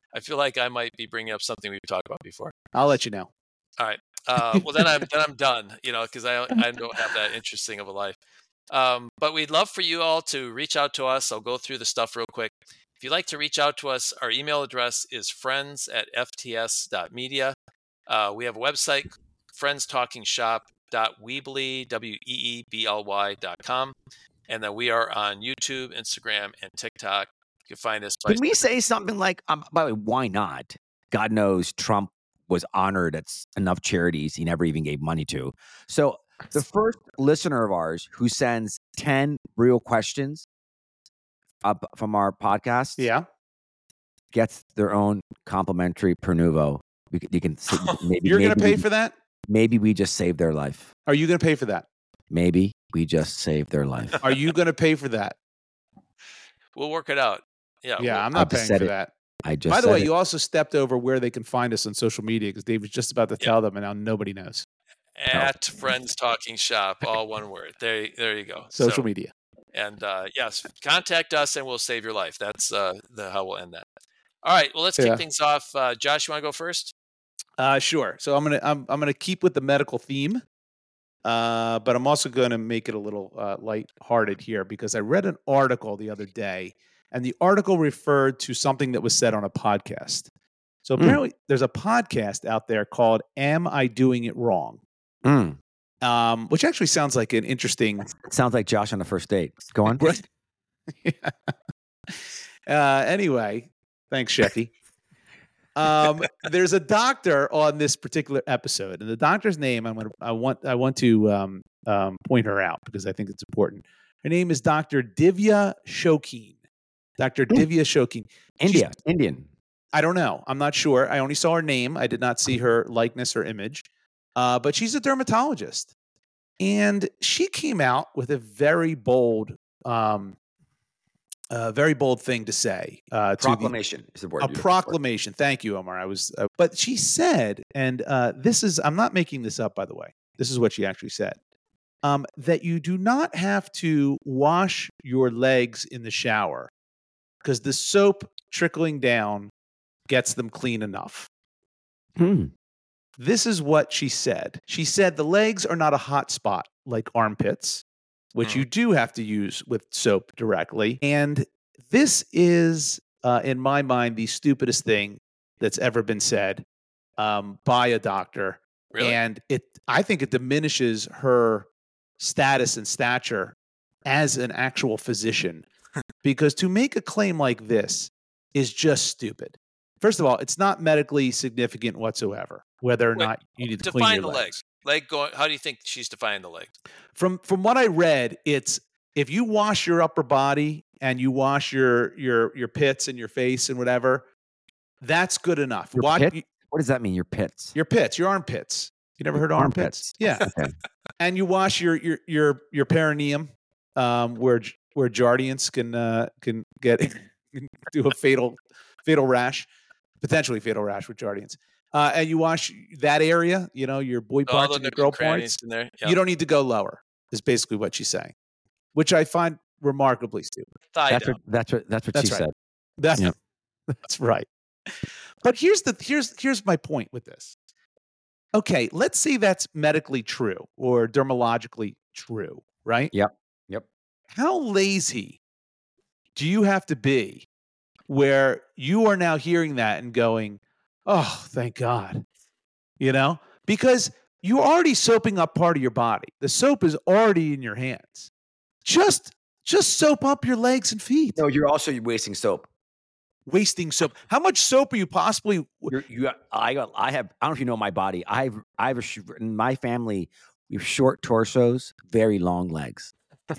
I feel like I might be bringing up something we've talked about before. I'll let you know. All right. Uh, well, then I'm then I'm done. You know, because I I don't have that interesting of a life. Um, but we'd love for you all to reach out to us. I'll go through the stuff real quick. If you'd like to reach out to us, our email address is friends at f t s dot media. Uh, we have a website, friends talking shop dot weebly, W E E B L Y dot com. And then we are on YouTube, Instagram, and TikTok. You can find us by. Can we say something like, um, by the way, why not? God knows Trump was honored at s- enough charities he never even gave money to. So the first listener of ours who sends ten real questions up from our podcast Yeah. gets their own complimentary Pernuvo. We, c- you can s- maybe You're going to maybe pay we- for that? Maybe we just saved their life. Are you going to pay for that? Maybe we just saved their life. Are you going to pay for that? We'll work it out. Yeah. Yeah, we'll- I'm I not just paying said for it. that. I just By the said way, it. you also stepped over where they can find us on social media because Dave was just about to Yeah. tell them, and now nobody knows. at Friends Talking Shop, all one word. There, there you go. Social So, media. And uh, yes, contact us and we'll save your life. That's uh, the how we'll end that. All right. Well, let's kick Yeah. things off. Uh, Josh, you want to go first? Uh, sure. So I'm gonna I'm I'm gonna keep with the medical theme, uh, but I'm also going to make it a little uh, lighthearted here because I read an article the other day, and the article referred to something that was said on a podcast. So Mm. apparently, there's a podcast out there called "Am I Doing It Wrong?" Mm. Um, which actually sounds like an interesting. It sounds like Josh on the first date. Go on. Right. Yeah. Uh, anyway, thanks, Shecky. Um, there's a doctor on this particular episode, and the doctor's name I'm gonna I want I want to um, um, point her out because I think it's important. Her name is Doctor Divya Shokeen. Doctor Hmm. Divya Shokeen. India. Indian. I don't know. I'm not sure. I only saw her name. I did not see her likeness or image. Uh, but she's a dermatologist, and she came out with a very bold, um, uh, very bold thing to say. Uh, to the, Proclamation is the word. a you're looking for. proclamation. Thank you, Omar. I was, uh, but she said, and uh, this is, I'm not making this up, by the way. This is what she actually said. Um, that you do not have to wash your legs in the shower because the soap trickling down gets them clean enough. Hmm. This is what she said. She said the legs are not a hot spot like armpits, which Mm. you do have to use with soap directly. And this is, uh, in my mind, the stupidest thing that's ever been said um, by a doctor. Really? And it, I think it diminishes her status and stature as an actual physician because to make a claim like this is just stupid. First of all, it's not medically significant whatsoever whether or Wait, not you need to clean Define your the legs. legs. Leg going. How do you think she's defining the legs? From from what I read, it's if you wash your upper body and you wash your your your pits and your face and whatever, that's good enough. Your Watch pit? What does that mean? Your pits. your pits, your armpits. You never heard of armpits? Armpits. Yeah. Okay. And you wash your your your your perineum, um, where j- where Jardiance can uh, can get can do a fatal fatal rash, potentially fatal rash with Jardiance. Uh, and you wash that area, you know, your boy All parts the and your nooks girl and crannies points. in there. Yeah. You don't need to go lower. Is basically what she's saying, which I find remarkably stupid. Thigh That's down. what, that's what that's what That's she right. said. That's Yeah. that's right. But here's the here's here's my point with this. Okay, let's say that's medically true or dermatologically true, right? Yep. Yep. How lazy do you have to be where you are now hearing that and going, "Oh, thank God." You know? Because you're already soaping up part of your body. The soap is already in your hands. Just just soap up your legs and feet. No, you're also wasting soap. Wasting soap. How much soap are you possibly You're, you, I, got- I have. I don't know if you know my body. I have. I have a. sh- In my family, we have short torsos, very long legs.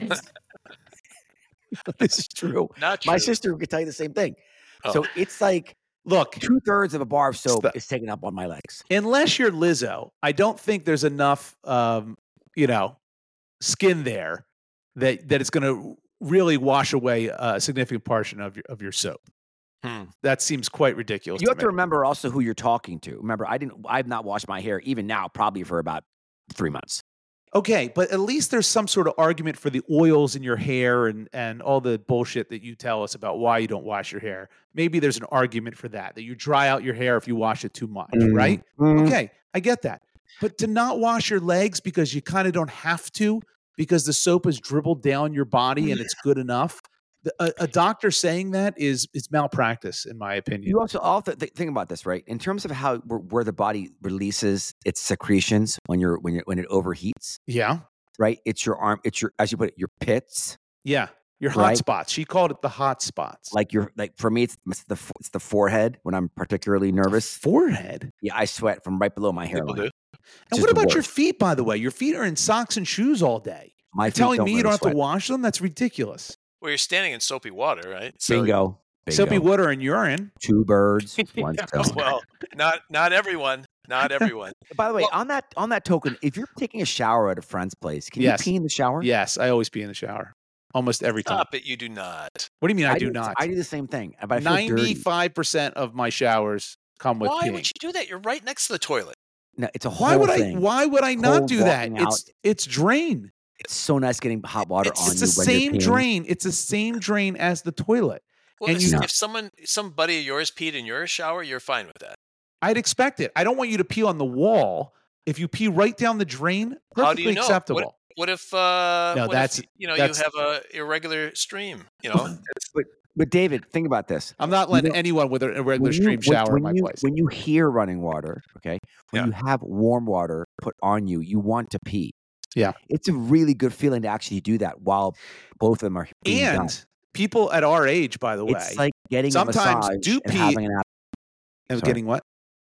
This is true. Not true. My sister could tell you the same thing. Oh. So it's like look, two thirds of a bar of soap Stop. is taken up on my legs. unless you're Lizzo, I don't think there's enough um, you know, skin there that that it's going to really wash away a significant portion of your of your soap. Hmm. That seems quite ridiculous. You have me. to remember also who you're talking to. Remember, I didn't. I've not washed my hair even now, probably for about three months. Okay, but at least there's some sort of argument for the oils in your hair and and all the bullshit that you tell us about why you don't wash your hair. Maybe there's an argument for that, that you dry out your hair if you wash it too much, Mm, right? mm. Okay, I get that. But to not wash your legs because you kind of don't have to, because the soap has dribbled down your body and it's good enough. The, a, a doctor saying that is is malpractice, in my opinion. You also also th- think about this, right? In terms of how where, where the body releases its secretions when you're when you when it overheats, Yeah, right? It's your arm, it's your as you put it, your pits, yeah. Your hot Right. spots. She called it the hot spots. like your like for me, it's, it's the fo- it's the forehead when I'm particularly nervous. Forehead. Yeah, I sweat from right below my People hairline. do. And Just what the about your worst. feet, by the way? Your feet are in socks and shoes all day. My You're feet telling don't me you really don't have sweat. to wash them? That's ridiculous. Well, you're standing in soapy water, right? So- Bingo. Bingo. Soapy water and urine. Two birds, one Oh, stone. well, not not everyone. Not everyone. By the way, Well- on that on that token, if you're taking a shower at a friend's place, can Yes. you pee in the shower? Yes, I always pee in the shower. Almost every time. Stop it. You do not. What do you mean I, do not? I do the same thing, but I feel dirty. ninety-five percent of my showers come with Why peeing. would you do that? You're right next to the toilet. No, it's a whole Why would thing. I why would I not Whole do that? walking It's it's drain. It's so nice getting hot water It's- on It's you the when same you're peeing. drain. It's the same drain as the toilet. Well, And if, you- No. if someone, somebody of yours peed in your shower, you're fine with that. I'd expect it. I don't want you to pee on the wall. If you pee right down the drain, perfectly How do you know? acceptable. What if, uh, No, what that's- if, you know, that's- you have a irregular stream, you know? But, but David, think about this. I'm not You letting know, anyone with a a regular When you- stream when- shower when in my you, place. When you hear running water, okay, when Yeah. you have warm water put on you, you want to pee. Yeah. It's a really good feeling to actually do that while both of them are being done. And people at our age, by the way, It's like getting sometimes a massage do and pee- having an happy, and sorry. getting what?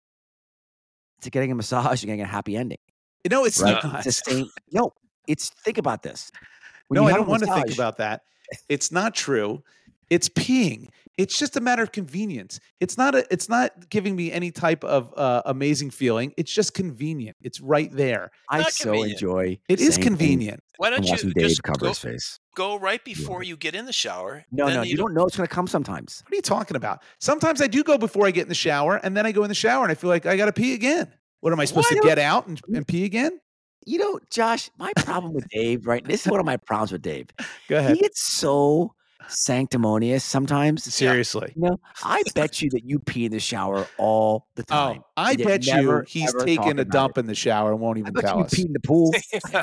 it's like getting a massage and getting a happy ending. No, it's Right? not. It's the same. No, it's think about this. When No, you I have don't a want to think massage- about that. It's not true. It's peeing. It's just a matter of convenience. It's not a, it's not giving me any type of uh, amazing feeling. It's just convenient. It's right there. I Not so convenient. enjoy. It is saying things convenient. Why and don't you watching Dave just cover go, his face. go right before you get in the shower? No, then no, you, don't know it's going to come sometimes. What are you talking about? Sometimes I do go before I get in the shower, and then I go in the shower and I feel like I got to pee again. What am I supposed Why to don't- get out and, and pee again? You know, Josh, my problem with Dave, right? This is one of my problems with Dave. Go ahead. He gets so sanctimonious sometimes. Seriously. You know, I bet you that you pee in the shower all the time. Oh, I and yet bet never, you he's ever talk taking a about dump it. in the shower and won't I even bet tell you us. pee in the pool.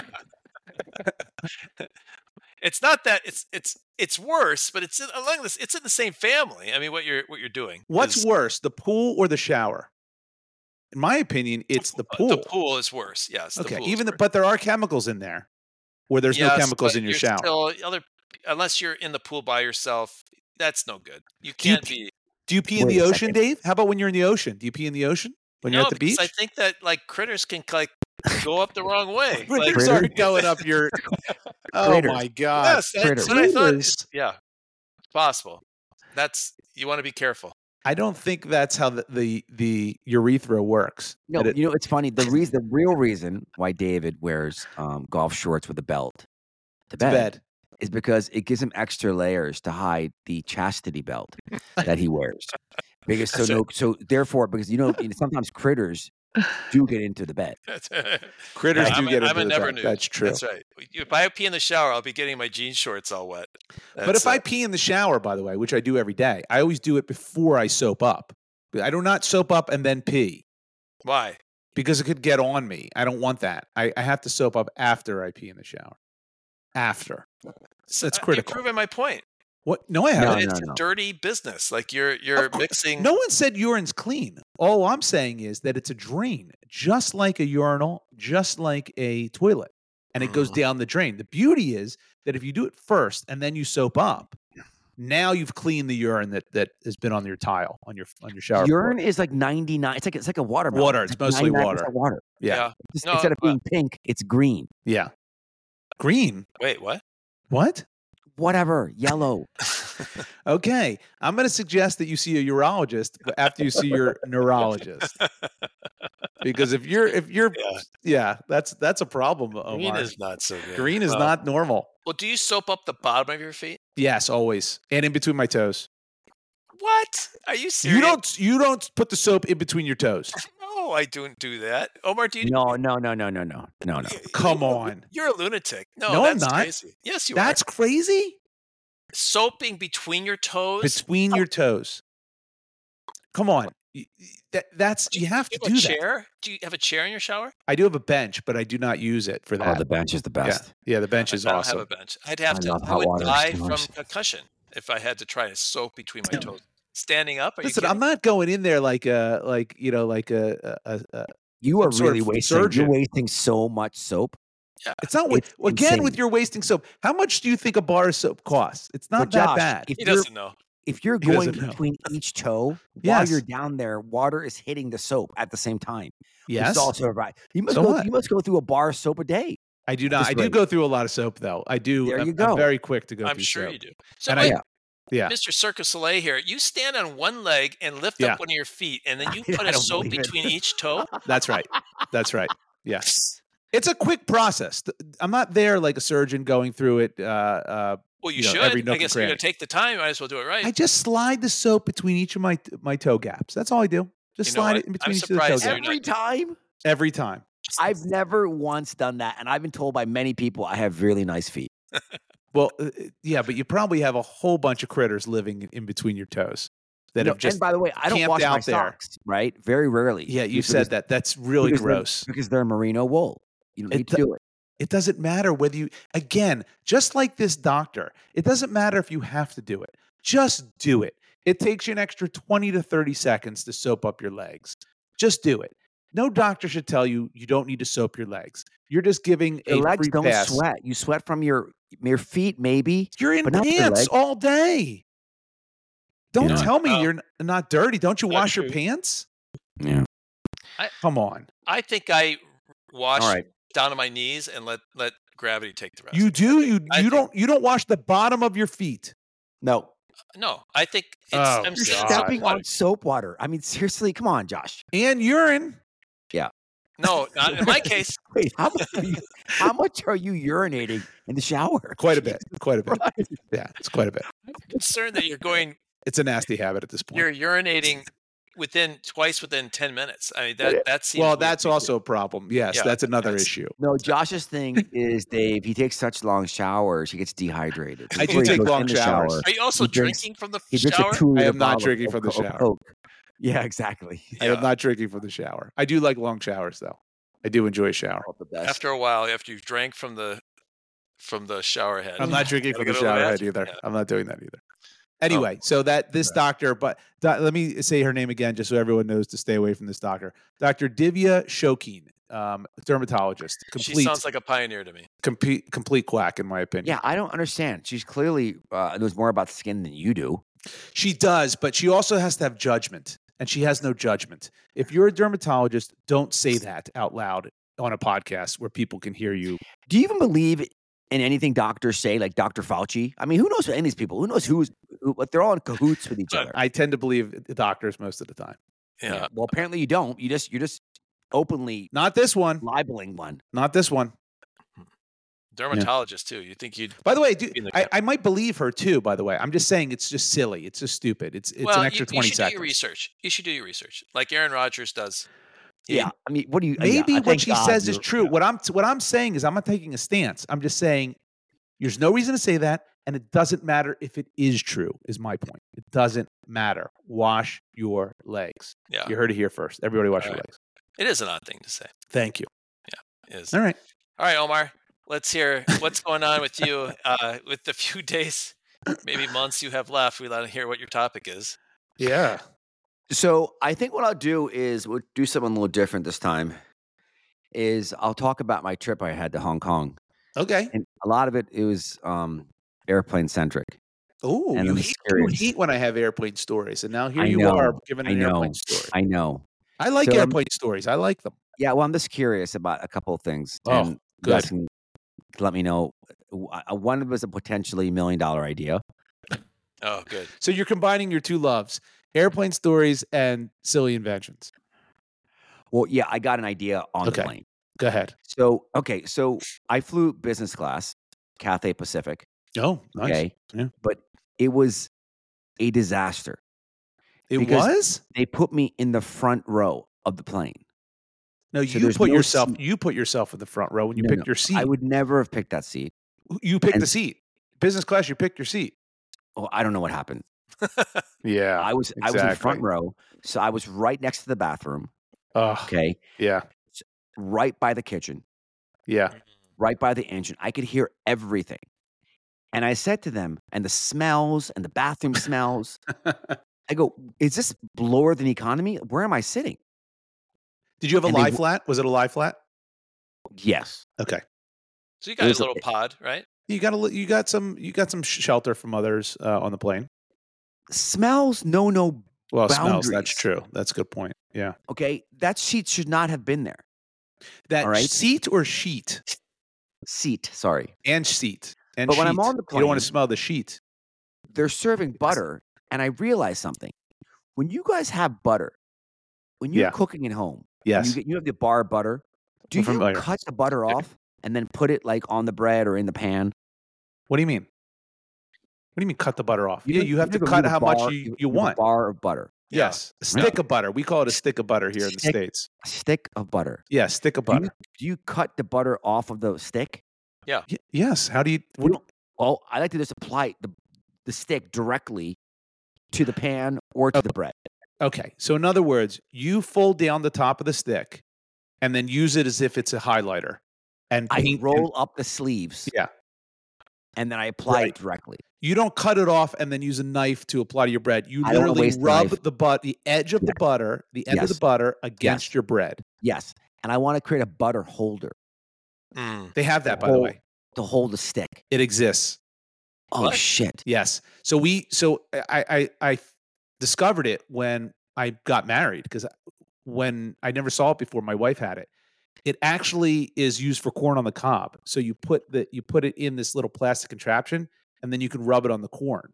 It's not that it's it's it's worse, but it's in, along this. It's in the same family. I mean, what you're what you're doing. What's is- worse, the pool or the shower? In my opinion, it's the pool. The pool is worse. Yes. the Okay, pool is even the, worse. but there are chemicals in there where there's no Yes, chemicals but in your you're shower. Still, other, unless you're in the pool by yourself, that's no good. You Do you can't pee- be. Do you pee in Wait the a ocean, second. Dave? How about when you're in the ocean? Do you pee in the ocean when no, you're at the because beach? I think that like critters can like go up the wrong way. Like, Critters Critters? are going up your. Oh Critters. my god! yes, that's critters. what I thought. Critters. Yeah, it's possible. That's you want to be careful. I don't think that's how the the, the urethra works. No, That it- you know, it's funny. The reason, the real reason why David wears um, golf shorts with a belt to bed, bed. is because it gives him extra layers to hide the chastity belt that he wears. Because so That's no, so therefore, because you know, you know, sometimes critters do get into the bed. Critters I'm do a- get I'm into a the never bed. knew. That's true. That's right. If I pee in the shower, I'll be getting my jean shorts all wet. But That's, if I uh, pee in the shower, by the way, which I do every day, I always do it before I soap up. I do not soap up and then pee why? because it could get on me. I don't want that. I, I have to soap up after I pee in the shower. After. That's Uh, critical. You're proving my point. What? No, I No, haven't. it's no. a dirty business. Like you're you're Of course. mixing. No one said urine's clean. All I'm saying is that it's a drain, just like a urinal, just like a toilet, and it goes Mhm. down the drain. The beauty is that if you do it first and then you soap up, now you've cleaned the urine that that has been on your tile on your on your shower. floor. Urine is like ninety-nine. It's like it's like a water. Water, it's like mostly ninety-nine percent water. Yeah. Just, No, instead of but- being pink, it's green. Yeah. Green. Wait, what? What? Whatever, yellow. Okay. I'm going to suggest that you see a urologist after you see your neurologist. Because if you're if you're yeah, Yeah. that's that's a problem, Green Omar. is not so good. Green is Well- not normal. Well, do you soap up the bottom of your feet? Yes, always. And in between my toes. What? Are you serious? You don't you don't put the soap in between your toes. No. No, I don't do that. Omar, do you? No, no, no, no, no, no, no, no. Come on. You're a lunatic. No, No, I'm that's not. crazy. Yes, you That's are. crazy. Soaping between your toes. Between your toes. Come on. Y- y- That, that's you have to you have do a that. chair? Do you have a chair in your shower? I do have a bench, but I do not use it for Oh, that. the bench is the yeah. best. yeah, the bench is I don't awesome. have a bench. I'd have I to. love I hot would water die steamers. from concussion if I had to try to soap between my toes. Standing up? Are Listen, you I'm not going in there like a like you know like a, a, a You are some sort really of wasting. surgeon. You're wasting so much soap. Yeah. It's not wa- It's again with insane. your wasting soap. How much do you think a bar of soap costs? It's not But that Josh, bad. If He you're doesn't know. if you're He going doesn't know. between each toe while Yes. you're down there, water is hitting the soap at the same time. Yes, It's also right. You must So go. what? You must go through a bar of soap a day. I do at not. this I do rate. go through a lot of soap though. I do. There I'm, you I'm go. very quick to go I'm through sure soap. you do. So, And wait, I, yeah, Mister Circus Soleil here, you stand on one leg and lift Yeah. up one of your feet, and then you I put a don't soap believe it. between each toe? that's right. That's right. Yes, it's a quick process. Th- I'm not there like a surgeon going through it. Uh, uh, Well, you You know, should. every I nook and guess if you're going cranny. to take the time, you might as well do it right. I just slide the soap between each of my my toe gaps. That's all I do. Just You know slide what? it in I'm between each of the toe surprised you're gaps not- Every time. every time. I've never once done that, and I've been told by many people I have really nice feet. Well, uh, yeah, but you probably have a whole bunch of critters living in- in between your toes that No, have just. and by the way, I don't camped wash my out there. socks. Right? Very rarely. Yeah, you because- said that. That's really because they're- gross. because they're merino wool. You don't It need to do- do it. It doesn't matter whether you, again, just like this doctor, it doesn't matter if you have to do it. Just do it. It takes you an extra twenty to thirty seconds to soap up your legs. Just do it. No doctor should tell you you don't need to soap your legs. You're just giving Your a legs free don't pass. sweat. You sweat from your your feet, maybe. You're in but not your pants legs. all day. Don't Yeah. tell me Well, you're n- not dirty. Don't you not wash your true. pants? Yeah. Come on. I think I wash All right. down to my knees and let let gravity take the rest. You do. You I you think- don't you don't wash the bottom of your feet. No, No, I think it's Oh, I'm you're God. saying stepping water. on soap water. I mean, seriously, come on, Josh. And urine. No, not in my case. Wait, how much are you, how much are you urinating in the shower? Quite a bit. Quite a bit. Right. Yeah, it's quite a bit. I'm concerned that you're going It's a nasty habit at this point. you're urinating within twice within ten minutes. I mean that that seems Well, weird that's to me. also a problem. Yes, Yeah, that's another that's- issue. No, Josh's thing is, Dave, he takes such long showers, he gets dehydrated. I do Before he take goes long in the showers. shower, Are you also He drinks- drinking from the he drinks shower? a two I liter am not bottle drinking of from the Co- of shower. Coke. Yeah, exactly. I am Yeah. not drinking from the shower. I do like long showers, though. I do enjoy a shower. The best. After a while, after you've drank from the from the shower head. I'm not drinking Gotta from the go to the shower head bathroom. either. Yeah. I'm not doing that either. Anyway, so that this doctor, but doc, let me say her name again, just so everyone knows to stay away from this doctor. Doctor Divya Shokeen, um, dermatologist, She complete, sounds like a pioneer to me. complete, complete quack in my opinion. Yeah, I don't understand. She's clearly uh, knows more about skin than you do. She does, but she also has to have judgment, and she has no judgment. If you're a dermatologist, don't say that out loud on a podcast where people can hear you. Do you even believe in anything doctors say, like Doctor Fauci? I mean, who knows any of these people? Who knows who's, who, but they're all in cahoots with each But- other. I tend to believe the doctors most of the time. Yeah. Well, apparently you don't. You just you're just openly Not this one. libeling one. Not this one. Dermatologist too. You think you'd By the way, do, In the I, camp. I might believe her too. By the way, I'm just saying it's just silly. It's just stupid. It's it's well, an extra you, you twenty should seconds. do your research. You should do your research, like Aaron Rodgers does. He- Yeah, I mean, what do you? uh, Maybe yeah, I what thank she God says is you're- true. yeah. What I'm what I'm saying is I'm not taking a stance. I'm just saying there's no reason to say that, and it doesn't matter if it is true. Is my point. It doesn't matter. Wash your legs. Yeah. You heard it here first. Everybody wash your Alright. legs. It is an odd thing to say. Thank you. It is. All right. All right, Omar. Let's hear what's going on with you uh, with the few days, maybe months you have left. We want to hear what your topic is. Yeah. So I think what I'll do is we'll do something a little different this time. Is I'll talk about my trip I had to Hong Kong, Okay. and a lot of it it was um, airplane centric. Oh, And you I'm hate, you curious. hate when I have airplane stories, and now here I you know, are giving I an know, airplane story. I know. I like So, um, airplane stories. I like them. Yeah, well, I'm just curious about a couple of things. Oh, and you good. guys can let me know. Uh, One was a potentially million dollar idea. Oh, good. So you're combining your two loves: airplane stories and silly inventions. Well, yeah, I got an idea on Okay. the plane. Go ahead. So, okay, so I flew business class, Cathay Pacific. Oh, nice. Okay, Yeah. but it was a disaster. It Because- was. They put me in the front row of the plane. No, So you there's put no yourself. seat. You put yourself in the front row when you No, picked no, your seat. I would never have picked that seat. You picked and- the seat. Business class. You picked your seat. Oh, I don't know what happened. Yeah. I was I was in the front exactly. row, so I was right next to the bathroom. Ugh, Okay, Yeah. right by the kitchen, Yeah. right by the engine. I could hear everything. And I said to them, and the smells and the bathroom smells. I go, is this lower than economy? Where am I sitting? Did you have a And they lie w- flat? Was it a lie flat? Yes. Okay. So you got was a a- little pod, right? You got a li- you got some you got some sh- shelter from others uh, on the plane. Smells, no, no. Well, smells. That's Boundaries. true. That's a good point. Yeah. Okay, that sheet should not have been there. That All right. seat or sheet Seat, sorry. and seat and But when I'm sheet. on the you don't want to plane- smell the sheet. They're serving butter, and I realized something. When you guys have butter, when you're Yeah. cooking at home, Yes. you get you have the bar of butter. Do I'm you familiar. cut the butter off and then put it like on the bread or in the pan? What do you mean? What do you mean cut the butter off? yeah, have- you have to a- cut have a how much bar- you, have you a want. bar of butter, Yes. A stick of butter. We call it a stick of butter here in the Stick- States. a stick of butter. Yeah, stick of Do you, butter. do you cut the butter off of the stick? Y- yes. How do you? You What, don't- Oh, I like to just apply the the stick directly to the pan or to the bread. okay. So in other words, you fold down the top of the stick and then use it as if it's a highlighter and I paint. and- roll up the sleeves. Yeah. And then I apply Right. it directly. You don't cut it off and then use a knife to apply to your bread. You I don't wanna literally waste the rub knife. the but the edge of the butter, the end of the Yes. butter against Yes. your bread. Yes. And I want to create a butter holder Mm. They have that, by the Hold- way. to hold the stick. It exists. Oh What? shit. Yes. So we so I I, I discovered it when I got married because when I never saw it before, my wife had it. It actually is used for corn on the cob. So you put the you put it in this little plastic contraption and then you can rub it on the corn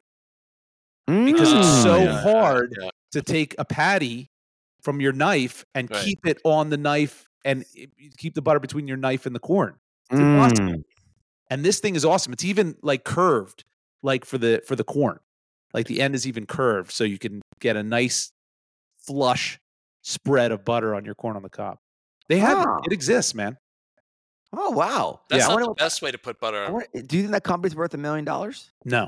because it's Mm. so yeah, hard yeah. to take a patty from your knife and Right. keep it on the knife and it- you keep the butter between your knife and the corn. It's impossible. Mm. And this thing is awesome. It's even like curved, like for the for the corn. Like the end is even curved, so you can get a nice flush spread of butter on your corn on the cob. They have Ah. it. It exists, man. Oh wow. That's Yeah. I not wonder the what- best way to put butter I on. wonder- do you think that company's worth a million dollars? No,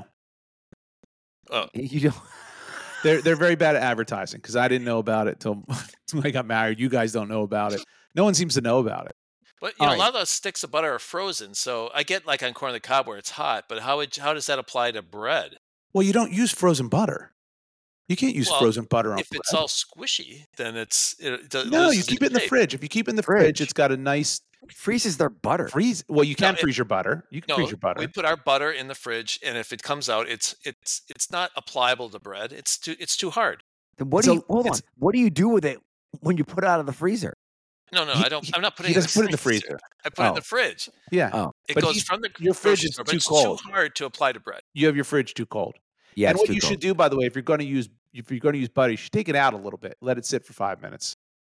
You don't. they're they're very bad at advertising because I didn't know about it till I got married. You guys don't know about it. No one seems to know about it. But you know, All a lot of those sticks of butter are frozen. So I get like on corn on the cob where it's hot, but how would, how does that apply to bread? Well, you don't use frozen butter. You can't use Well, frozen butter on If it's bread. all squishy, then it's it, it No, you loses keep its it in the shape. fridge. If you keep it in the fridge, Fridge. it's got a nice Freezes their butter. freeze. Well, you No, can it- freeze your butter. You can No, freeze your butter. we put our butter in the fridge, and if it comes out, it's it's it's not applicable to bread. It's too it's too hard. Then what It's do a- you hold on? it's- What do you do with it when you put it out of the freezer? No, no, He- I don't. he- I'm not he putting. doesn't it put it in the freezer. I put it in Oh. the fridge. Yeah, Oh. It But goes he- from the your fridge grocery is store, but too it's cold. too hard to apply to bread. you have your fridge too cold. Yeah, and it's what too you cold. should do, by the way, if you're going to use if you're going to use butter, you should take it out a little bit. Let it sit for five minutes.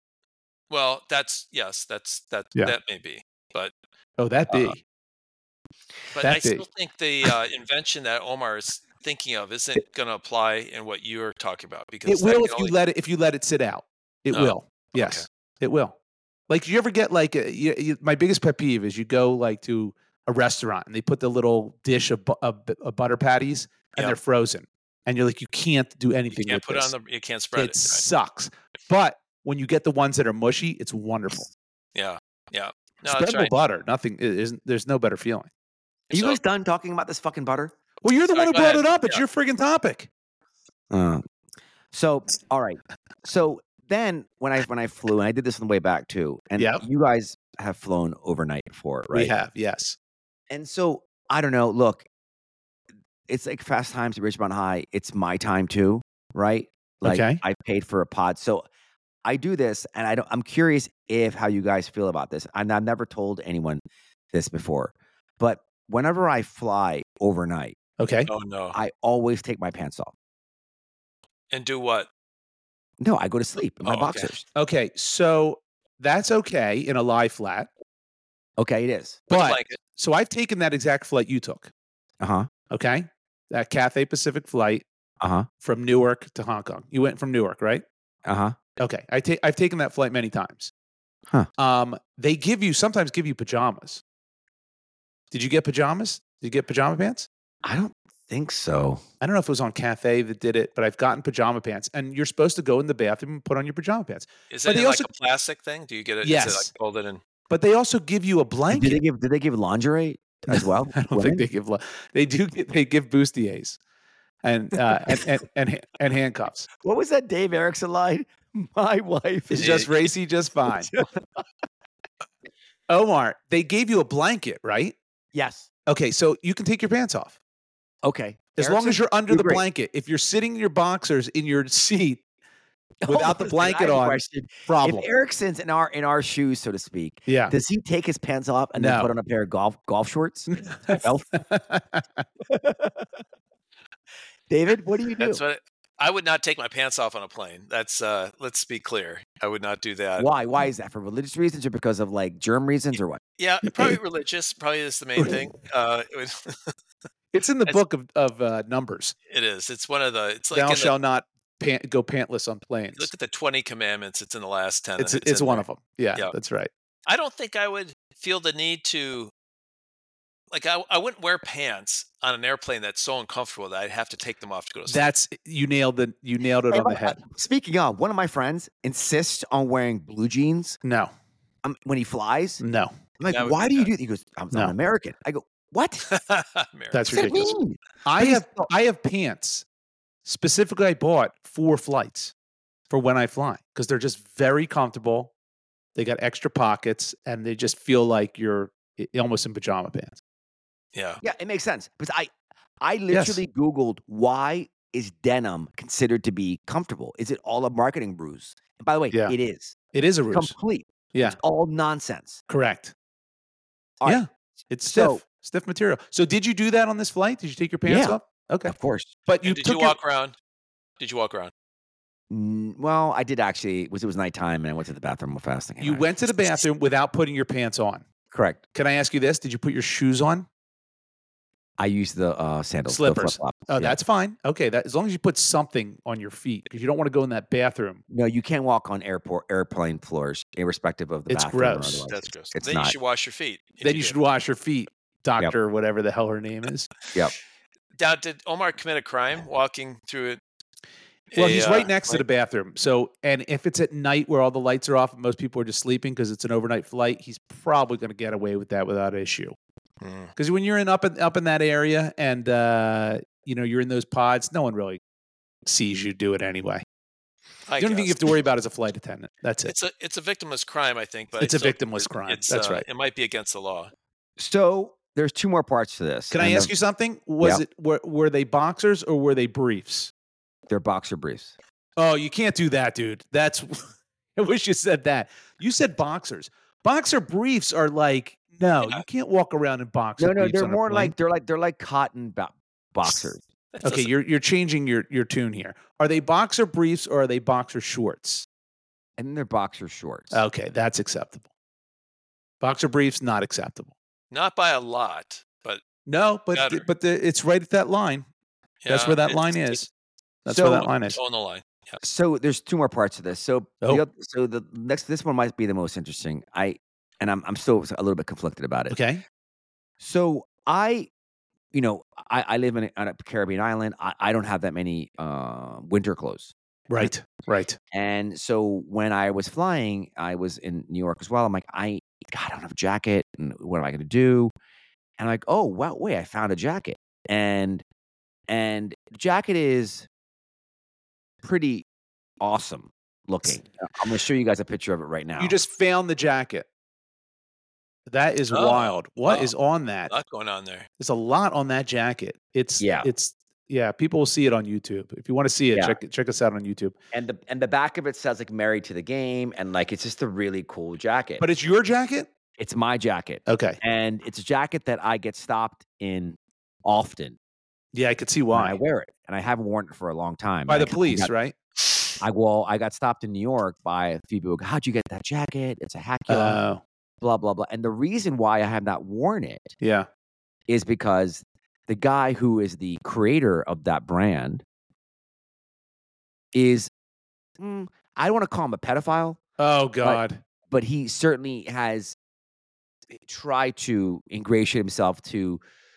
Well, that's yes, that's that Yeah. that may be, but Oh, that Uh, big. but That I still big. think the uh, invention that Omar is thinking of isn't going to apply in what you're talking about because It that will can if you only- let it if you let it sit out. It Oh, will. Yes, it will. Like, you ever get like a, you, you, my biggest pet peeve is you go like to a restaurant and they put the little dish of, bu- of, bu- of butter patties and Yep. they're frozen, and you're like, you can't do you anything can't with put this. it on the you can't spread it it. right? sucks. But when you get the ones that are mushy, it's wonderful. Yeah, yeah. No, that's Spreadable right. butter, nothing it isn't. There's no better feeling. Are you So- guys done talking about this fucking butter? Well, you're the Sorry, one who go brought ahead. it up. It's Yeah. your friggin' topic. Uh, so all right. So then when I when I flew, and I did this on the way back too, and Yep. you guys have flown overnight before, right? We have, yes. And so I don't know. Look, it's like Fast Times at Ridgemont High. It's my time too, right? Like Okay. I paid for a pod, so I do this, and I don't. I'm curious if how you guys feel about this. And I've never told anyone this before, but whenever I fly overnight, Okay. Oh no. I always take my pants off. And do what? No, I go to sleep in my Oh, okay. boxers. Okay. So that's okay in a lie flat. Okay, it is. With a But blanket. so I've taken that exact flight you took. Uh huh. Okay. That Cathay Pacific flight Uh huh. from Newark to Hong Kong. You went from Newark, right? Uh huh. Okay. I take I've taken that flight many times. Huh. Um, they give you sometimes give you pajamas. Did you get pajamas? Did you get pajama pants? I don't think so. I don't know if it was on Cafe that did it, but I've gotten pajama pants, and you're supposed to go in the bathroom and put on your pajama pants. Is But it they in also- like a plastic thing? Do you get it? Yes. Is it like folded in? But they also give you a Did blanket. they give? Did they give lingerie as well? I don't Women? think they give. lo- They do. Get, they give bustiers, and, uh, and and and and handcuffs. What was that Dave Erickson line? My wife It's is just racy, just fine. Omar, they gave you a blanket, right? yes. Okay, so you can take your pants off Okay. as long as Erickson? you're under You the agree? blanket. If you're sitting in your boxers in your seat Oh, without the listen, I blanket have a on, question. problem. If Erickson's in our in our shoes, so to speak, Yeah. does he take his pants off and then No. put on a pair of golf golf shorts? Elf? David, what do you do? That's what I would not take my pants off on a plane. That's uh let's be clear. I would not do that. Why? Why is that? For religious reasons or because of like germ reasons or what? Yeah, probably religious. Probably is the main thing. Uh, it, would, It's in the It's- book of, of uh, Numbers. it is. It's one of the. It's like Thou in the, shall not pant, go pantless on planes. look at the twenty commandments. It's in the last ten. It's and it's in one there. of them. Yeah, Yeah. that's right. I don't think I would feel the need to. Like I, I wouldn't wear pants on an airplane that's so uncomfortable that I'd have to take them off to go to sleep. That's you nailed the you nailed it Hey, on the but, uh, head. Speaking of, one of my friends insists on wearing blue jeans No, um, when he flies. I'm no, like, That would why be do you bad. do that? He goes, I'm, No. I'm American. I go, what? American. that's What's that ridiculous. mean? I But he's have still- I have pants specifically I bought for flights for when I fly because they're just very comfortable. They got extra pockets and they just feel like you're i- almost in pajama pants. Yeah. Yeah, it makes sense because I, I literally Googled why is denim considered to be comfortable? Is it all a marketing ruse? And by the way, Yeah. it is It is a ruse. complete. Yeah, It's all nonsense. correct. All right. yeah, it's stiff, So- stiff material. So did you do that on this flight? Did you take your pants Yeah. off? Okay, Of course. but you And did took you your- walk around? Did you walk around? Mm, well, I did actually. It was it was nighttime and I went to the bathroom real fast. Thinking, you all right. went to the bathroom without putting your pants on. Correct. Can I ask you this? Did you put your shoes on? I used the uh, sandals, the Slippers. flip-flops. Oh, Yeah. that's fine. Okay, that as long as you put something on your feet because you don't want to go in that bathroom. No, you can't walk on airport airplane floors, irrespective of the It's bathroom. or gross. otherwise. That's gross. It's then not. you should wash your feet. if Then you do. should wash your feet, doctor, whatever the hell her name is. Yep. Now, did Omar commit a crime walking through it? Well, a, he's uh, right next to like- the bathroom. So, and if it's at night where all the lights are off and most people are just sleeping because it's an overnight flight, he's probably going to get away with that without issue. Hmm. Because when you're in up in, up in that area and uh, you know you're in those pods, no one really sees you do it anyway. I the only thing you guess. have to worry about is a flight attendant. That's it. It's a it's a victimless crime, I think. But It's a still- victimless crime. It's, That's uh, right. It might be against the law. So there's two more parts to this. Can I and ask they're- you something? Was Yeah. it were, were they boxers or were they briefs? They're boxer briefs. Oh, you can't do that, dude. That's I wish you said that. You said boxers. Boxer briefs are like no, Yeah. you can't walk around in boxer No, no, briefs they're on a more plane. like they're like they're like cotton bo- boxers. That Okay, doesn't- you're you're changing your your tune here. Are they boxer briefs or are they boxer shorts? And then they're boxer shorts. Okay, that's acceptable. Boxer briefs not acceptable. not by a lot, but No, but Better. th- but the, it's right at that line. That's yeah, where that it's- line it's is. That's So- where that line is. On the line. Yeah. So there's two more parts to this. So Oh. the, oth- so the next this one might be the most interesting. I and I'm I'm still a little bit conflicted about it. Okay. So I, you know, I, I live in a, on a Caribbean island. I, I don't have that many uh, winter clothes. Right. Right. And so when I was flying, I was in New York as well. I'm like, I God, I don't have a jacket. And what am I going to do? And I'm like, oh wow, wait, I found a jacket. And and the jacket is pretty awesome looking. I'm going to show you guys a picture of it right now. You just found the jacket. That is Oh, wild. What wow. is on A that? lot going on there. There's a lot on that jacket. It's Yeah. It's yeah. People will see it on YouTube. If you want to see it, Yeah. check check us out on YouTube. and the and the back of it says like married to the game, and like it's just a really cool jacket. But it's your jacket. it's my jacket, Okay. and it's a jacket that I get stopped in often. Yeah, I could see when I why. wear it, and I haven't worn it for a long time. By And the I got- police, I got, right? I well, I got stopped in New York by a few people. How'd you get that jacket? It's a Hacula. Oh, blah blah blah. And the reason why I have not worn it yeah. is because the guy who is the creator of that brand is, mm, I don't want to call him a pedophile, Oh God. but he certainly has tried to ingratiate himself to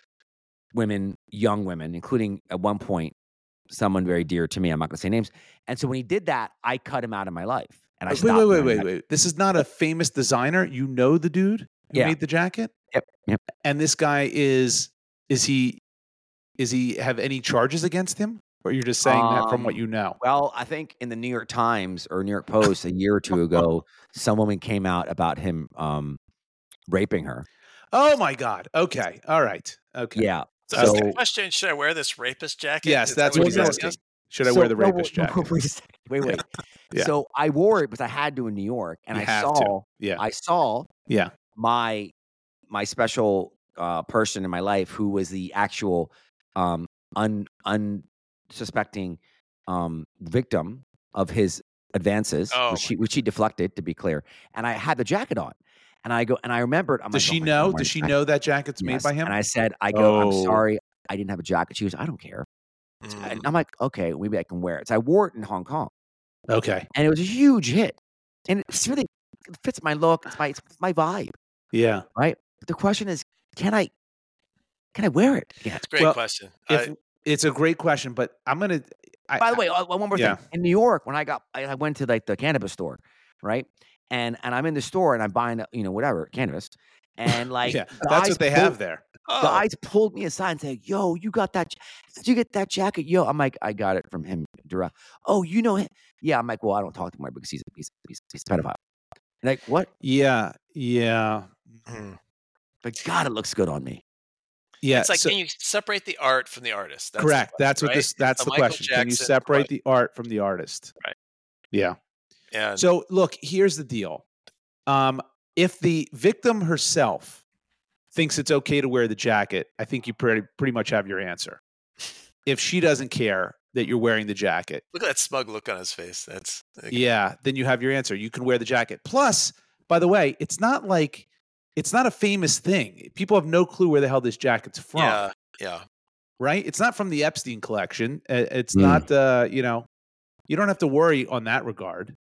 women, young women, including at one point someone very dear to me. I'm not going to say names. And so when he did that, I cut him out of my life. And I wait, stopped wait, wait, doing wait, that. wait. This is not a famous designer. You know the dude who Yeah. made the jacket? Yep. Yep. And this guy is is he is he have any charges against him? Or you're just saying that from what Um, you know? Well, I think in the New York Times or New York Post a year or two ago, some woman came out about him um, raping her. Oh my God. Okay. All right. Okay. Yeah. So, that's So the question: should I wear this rapist jacket? Yes, Is that's that what he's he's asking. asking. Should I so- wear the no, rapist no, jacket? Wait, a second. wait, wait. Yeah. So I wore it because I had to in New York, and You I have to. saw, Yeah. I saw Yeah. my my special uh, person in my life who was the actual um, un unsuspecting um, victim of his advances, Oh, which he which he deflected, to be clear. And I had the jacket on, and I go and I remembered. I'm Does like, she oh my God, know? I'm Does wearing she a jacket. know that jacket's made Yes. by him? And I said, I go, I'm Oh. sorry, I didn't have a jacket. She goes, I don't care. Mm. And I'm like, okay, maybe I can wear it. So I wore it in Hong Kong, Okay. and it was a huge hit. And it's really it fits my look. It's my it's my vibe, Yeah. right? But the question is, can I can I wear it? Yeah. It's a great Well, question. If I- it's a great question, but I'm gonna. I, By the way, uh, one more yeah. thing. In New York, when I got, I, I went to like the cannabis store, right? And and I'm in the store and I'm buying, you know, whatever cannabis, and like yeah, that's guys what they pulled- have there. oh, Guys pulled me aside and said, "Yo, you got that? Did you get that jacket? Yo," I'm like, "I got it from him direct." Oh, you know him? Yeah. I'm like, well, I don't talk to him because he's he's he's, he's a pedophile. Like what? Yeah. Yeah. mm. But God, it looks good on me. Yeah. It's like, so- can you separate the art from the artist? That's the correct. question, That's what right? this. That's So the Michael question. Can you Jackson, separate right. the art from the artist? Right. Yeah. And So look, here's the deal. Um, if the victim herself thinks it's okay to wear the jacket, I think you pretty pretty much have your answer. If she doesn't care that you're wearing the jacket, look at that smug look on his face. That's yeah, then you have your answer. You can wear the jacket. Plus, by the way, it's not like it's not a famous thing. People have no clue where the hell this jacket's from, yeah, yeah. right? It's not from the Epstein collection. Uh, It's Mm. not, uh, you know, you don't have to worry on that regard.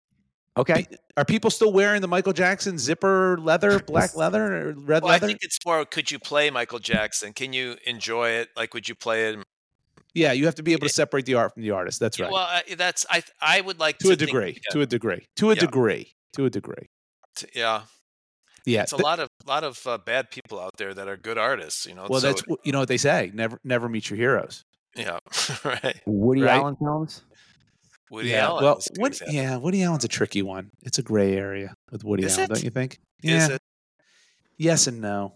Okay. Are people still wearing the Michael Jackson zipper leather, black leather, or red Well, I leather? think it's more. Could you play Michael Jackson? Can you enjoy it? Like, would you play it? Yeah, you have to be able to separate the art from the artist. That's right. Well, I, that's I. I would like to to a think- degree. yeah, To a degree. To a Yeah. degree. To a degree. t- yeah. Yeah. It's a th- lot of lot of uh, bad people out there that are good artists. You know. well, so, that's wh- you know what they say. Never, never meet your heroes. yeah. Right. Woody Right? Allen films. Woody yeah. Allen. Well, is a good Wood- example. yeah. Woody Allen's a tricky one. It's a gray area with Woody Is Allen, it? don't you think? Is yeah. it? Yes and no.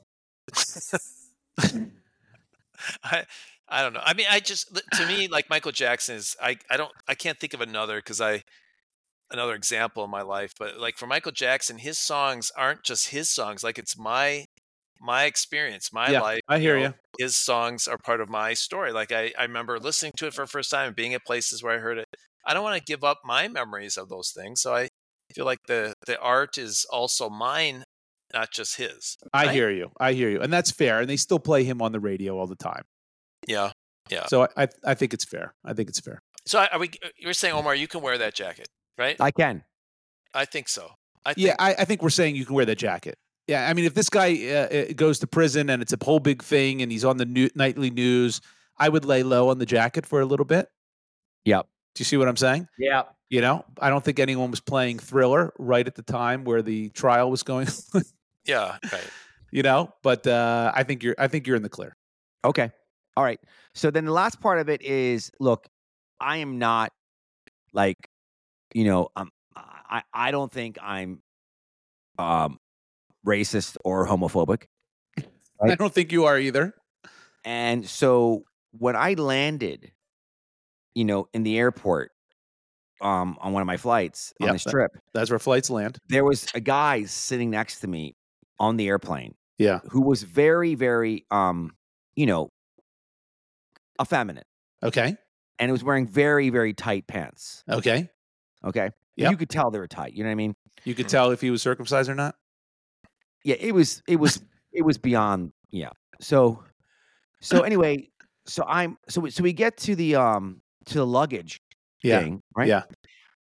I I don't know. I mean, I just li- to me like Michael Jackson is I I don't I can't think of another because I another example in my life, but like for Michael Jackson, his songs aren't just his songs. Like it's my my experience, my Yeah, life. I hear know, you. His songs are part of my story. Like I I remember listening to it for the first time and being at places where I heard it. I don't want to give up my memories of those things, so I feel like the the art is also mine, not just his. I Right? hear you. I hear you, and that's fair. And they still play him on the radio all the time. Yeah. Yeah. So I, I, I think it's fair. I think it's fair. So are we? You're saying, Omar, you can wear that jacket, right? I can. I think so. I think, Yeah, I, I think we're saying you can wear that jacket. Yeah, I mean, if this guy uh, uh, goes to prison and it's a whole big thing and he's on the new, nightly news, I would lay low on the jacket for a little bit. Yep. Do you see what I'm saying? Yeah. You know, I don't think anyone was playing Thriller right at the time where the trial was going. yeah, right. You know, but uh, I think you're, I think you're in the clear. Okay. All right. So then the last part of it is, look, I am not like, you know, um, I I don't think I'm um racist or homophobic. I Right. don't think you are either. And so when I landed, you know, in the airport um on one of my flights on Yep, this that- trip, That's where flights land. there was a guy sitting next to me on the airplane Yeah. who was very, very um, you know, effeminate. Okay. And it was wearing very, very tight pants. Okay. Okay. Yep. You could tell they were tight. You know what I mean? You could tell if he was circumcised or not. Yeah, it was it was it was beyond, yeah. So so anyway, so I'm so we- so we get to the um to the luggage Yeah. thing, right? Yeah.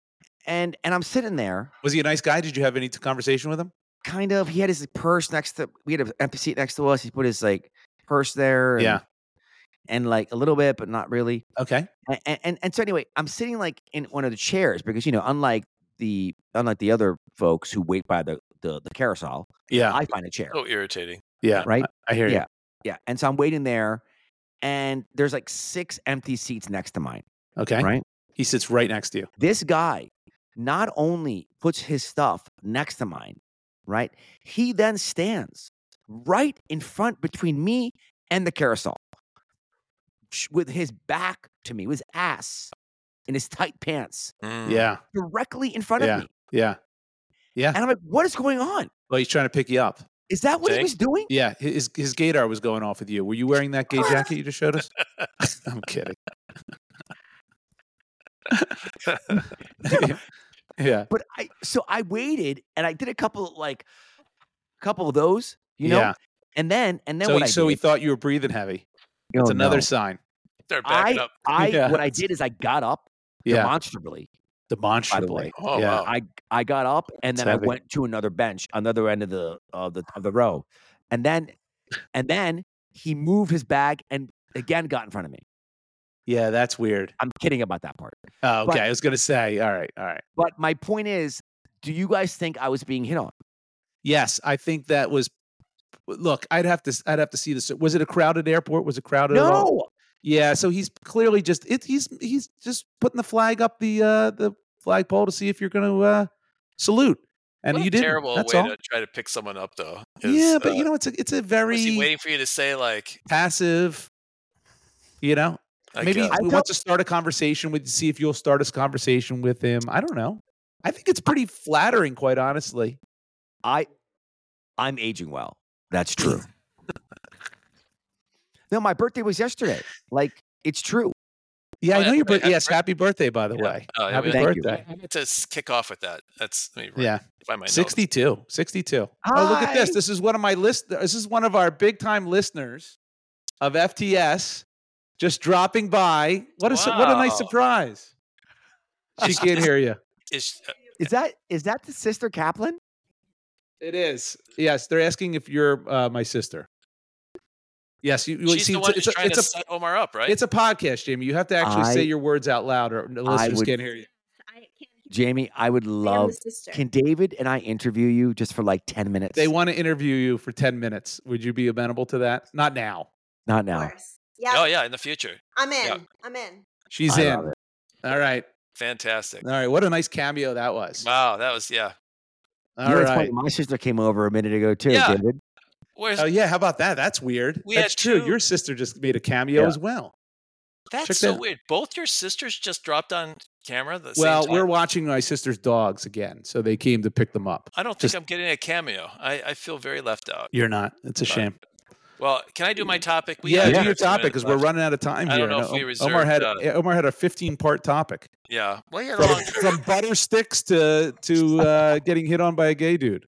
and and I'm sitting there, Was he a nice guy? Did you have any t- conversation with him? kind of. He had his purse next to. We had an empty seat next to us. He put his like purse there. And, Yeah. and like a little bit, but not really. Okay. And, and and so anyway, I'm sitting like in one of the chairs because you know, unlike the unlike the other folks who wait by the the, the carousel, Yeah. I find a chair. So irritating. Yeah. Right? I, I hear you. Yeah. Yeah. And so I'm waiting there, and there's like six empty seats next to mine. Okay. Right. He sits right next to you. This guy not only puts his stuff next to mine, right? He then stands right in front between me and the carousel sh- with his back to me, with his ass in his tight pants, Mm. Yeah. directly in front Yeah. of me. Yeah. Yeah. And I'm like, what is going on? Well, he's trying to pick you up. Is that what See? he was doing? Yeah. His his gaydar was going off with you. Were you wearing that gay jacket you just showed us? I'm kidding. Yeah. But I, so I waited and I did a couple, like, couple of those, you know? Yeah. And then, and then So, what he, I so he did, thought you were breathing heavy. oh, It's another no. sign. They're backing I, up. I, Yeah. what I did is I got up Yeah. demonstrably. Demonstrably. way. Oh, yeah. wow. I I got up and It's then heavy. I went to another bench, another end of the of the of the row, and then and then he moved his bag and again got in front of me. Yeah. That's weird. I'm kidding about that part. Oh, okay. But- I was going to say, all right. All right. But my point is, do you guys think I was being hit on? Yes. I think that was, look, I'd have to, I'd have to see this. Was it a crowded airport? Was it crowded at all? No. Yeah, so he's clearly just it, he's he's just putting the flag up the uh, the flagpole to see if you're going to uh, salute, and What you a didn't. terrible That's way all. to try to pick someone up, though. is, Yeah, but uh, you know it's a it's a was he very waiting for you to say like? passive. You know, I maybe guess. he wants to start a conversation with see if you'll start a conversation with him. I don't know. I think it's pretty flattering, quite honestly. I I'm aging well. That's true. No, my birthday was yesterday. Like, it's true. Yeah, Oh, I know yeah, your happy birthday. Yes, birthday. happy birthday, by the Yeah. way. Oh, yeah, Happy we- Thank you. birthday. I get to s- kick off with that. That's let me Yeah. find my notes. sixty-two. sixty-two. Oh, look at this. Hi. This is one of my list. This is one of our big time listeners of F T S just dropping by. What a su- what a nice Wow. surprise. She can't hear you. Is, uh, Is that is that the sister Kaplan? It is. Yes, they're asking if you're uh, my sister. Yes, you, you she's see, the it's, one a, it's, who's a, trying it's, to a, set Omar up, right? it's a podcast, Jamie. You have to actually I- say your words out loud, or the listeners would- can't hear you. I can't hear Jamie, I would I am love. the sister. Can David and I interview you just for like ten minutes? They want to interview you for ten minutes. Would you be amenable to that? Not now. Not Of now. course. Yeah, Oh yeah, in the future. I'm in. yeah. I'm in. She's I in. love it. All right. Fantastic. All right. What a nice cameo that was. Wow, that was yeah. You All know, it's funny, right. my sister came over a minute ago too, Yeah. David. Where's Oh yeah, how about that? That's weird. We That's had true. two- Your sister just made a cameo Yeah. as well. that's check so that- weird. Both your sisters just dropped on camera at the same Well, time? we're watching my sister's dogs again, so they came to pick them up. I don't think just- I'm getting a cameo. I, I feel very left out. You're not. It's a Right. shame. Well, can I do my topic? yeah, have do your thirty topic minutes because we're left. running out of time I here. don't know and if we O- Omar had reserved, yeah, Omar had a fifteen part topic Yeah. Well, yeah, from, long. from butter sticks to to uh, getting hit on by a gay dude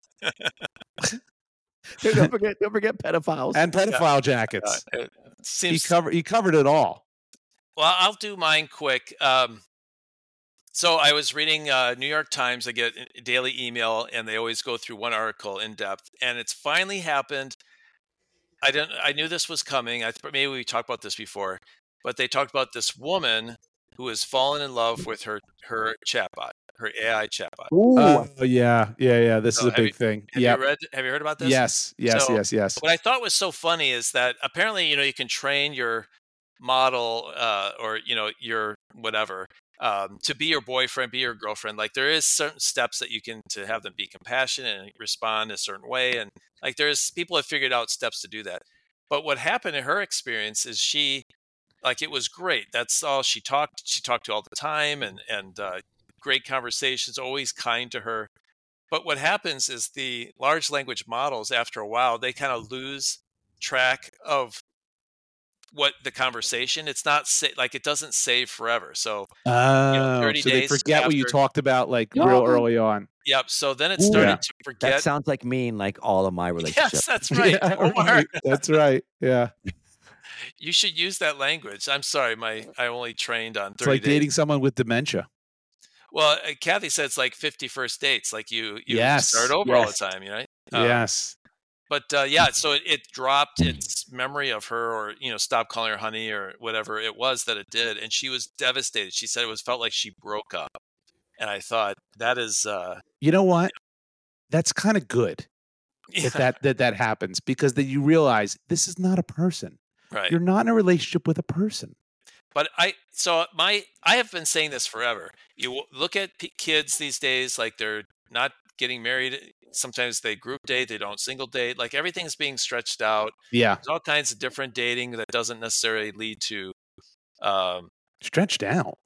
don't forget, don't forget pedophiles. and pedophile Uh, jackets. it He seems covered he covered it all. Well, I'll do mine quick. Um, so I was reading uh, New York Times. I get a daily email, and they always go through one article in depth. And it's finally happened. I didn't. I knew this was coming. I maybe we talked about this before, but they talked about this woman who has fallen in love with her her chatbot, her A I chatbot. Ooh, Oh yeah, yeah, yeah. This So is a have big you- thing. Have Yep. you read? Have you heard about this? Yes, yes, So- yes, yes. What I thought was so funny is that apparently, you know, you can train your model uh, or, you know, your whatever um, to be your boyfriend, be your girlfriend. Like there is certain steps that you can to have them be compassionate and respond a certain way. And like there's people have figured out steps to do that. But what happened in her experience is she, like it was great. That's all she talked. She talked to all the time and, and uh, great conversations, always kind to her. But what happens is the large language models, after a while, they kind of lose track of what the conversation. It's not sa- like it doesn't save forever. So, Oh, thirty so they days forget what you after- talked about like Yeah. real early on. yep. So then it Ooh. started Yeah. to that forget. sounds like me in like all of my relationships. Yes, that's right. Yeah, Omar, right. That's right. Yeah. you should use that language. I'm sorry, my I only trained on It's thirty like days. dating someone with dementia. Well, uh, Kathy said it's like fifty first dates. Like you, you Yes. start over Yes. all the time, you know? Um, yes. But uh, yeah, so it, it dropped its memory of her, or you know, stop calling her honey, or whatever it was that it did, and she was devastated. She said it was felt like she broke up, and I thought that is, uh, You know what? That's kind of good yeah, if that, that that happens, because then you realize this is not a person. right. You're not in a relationship with a person. But I, so my, I have been saying this forever. You w- look at p- kids these days, like they're not getting married. Sometimes they group date, they don't single date. Like everything's being stretched out. Yeah. There's all kinds of different dating that doesn't necessarily lead to, um, Stretched out.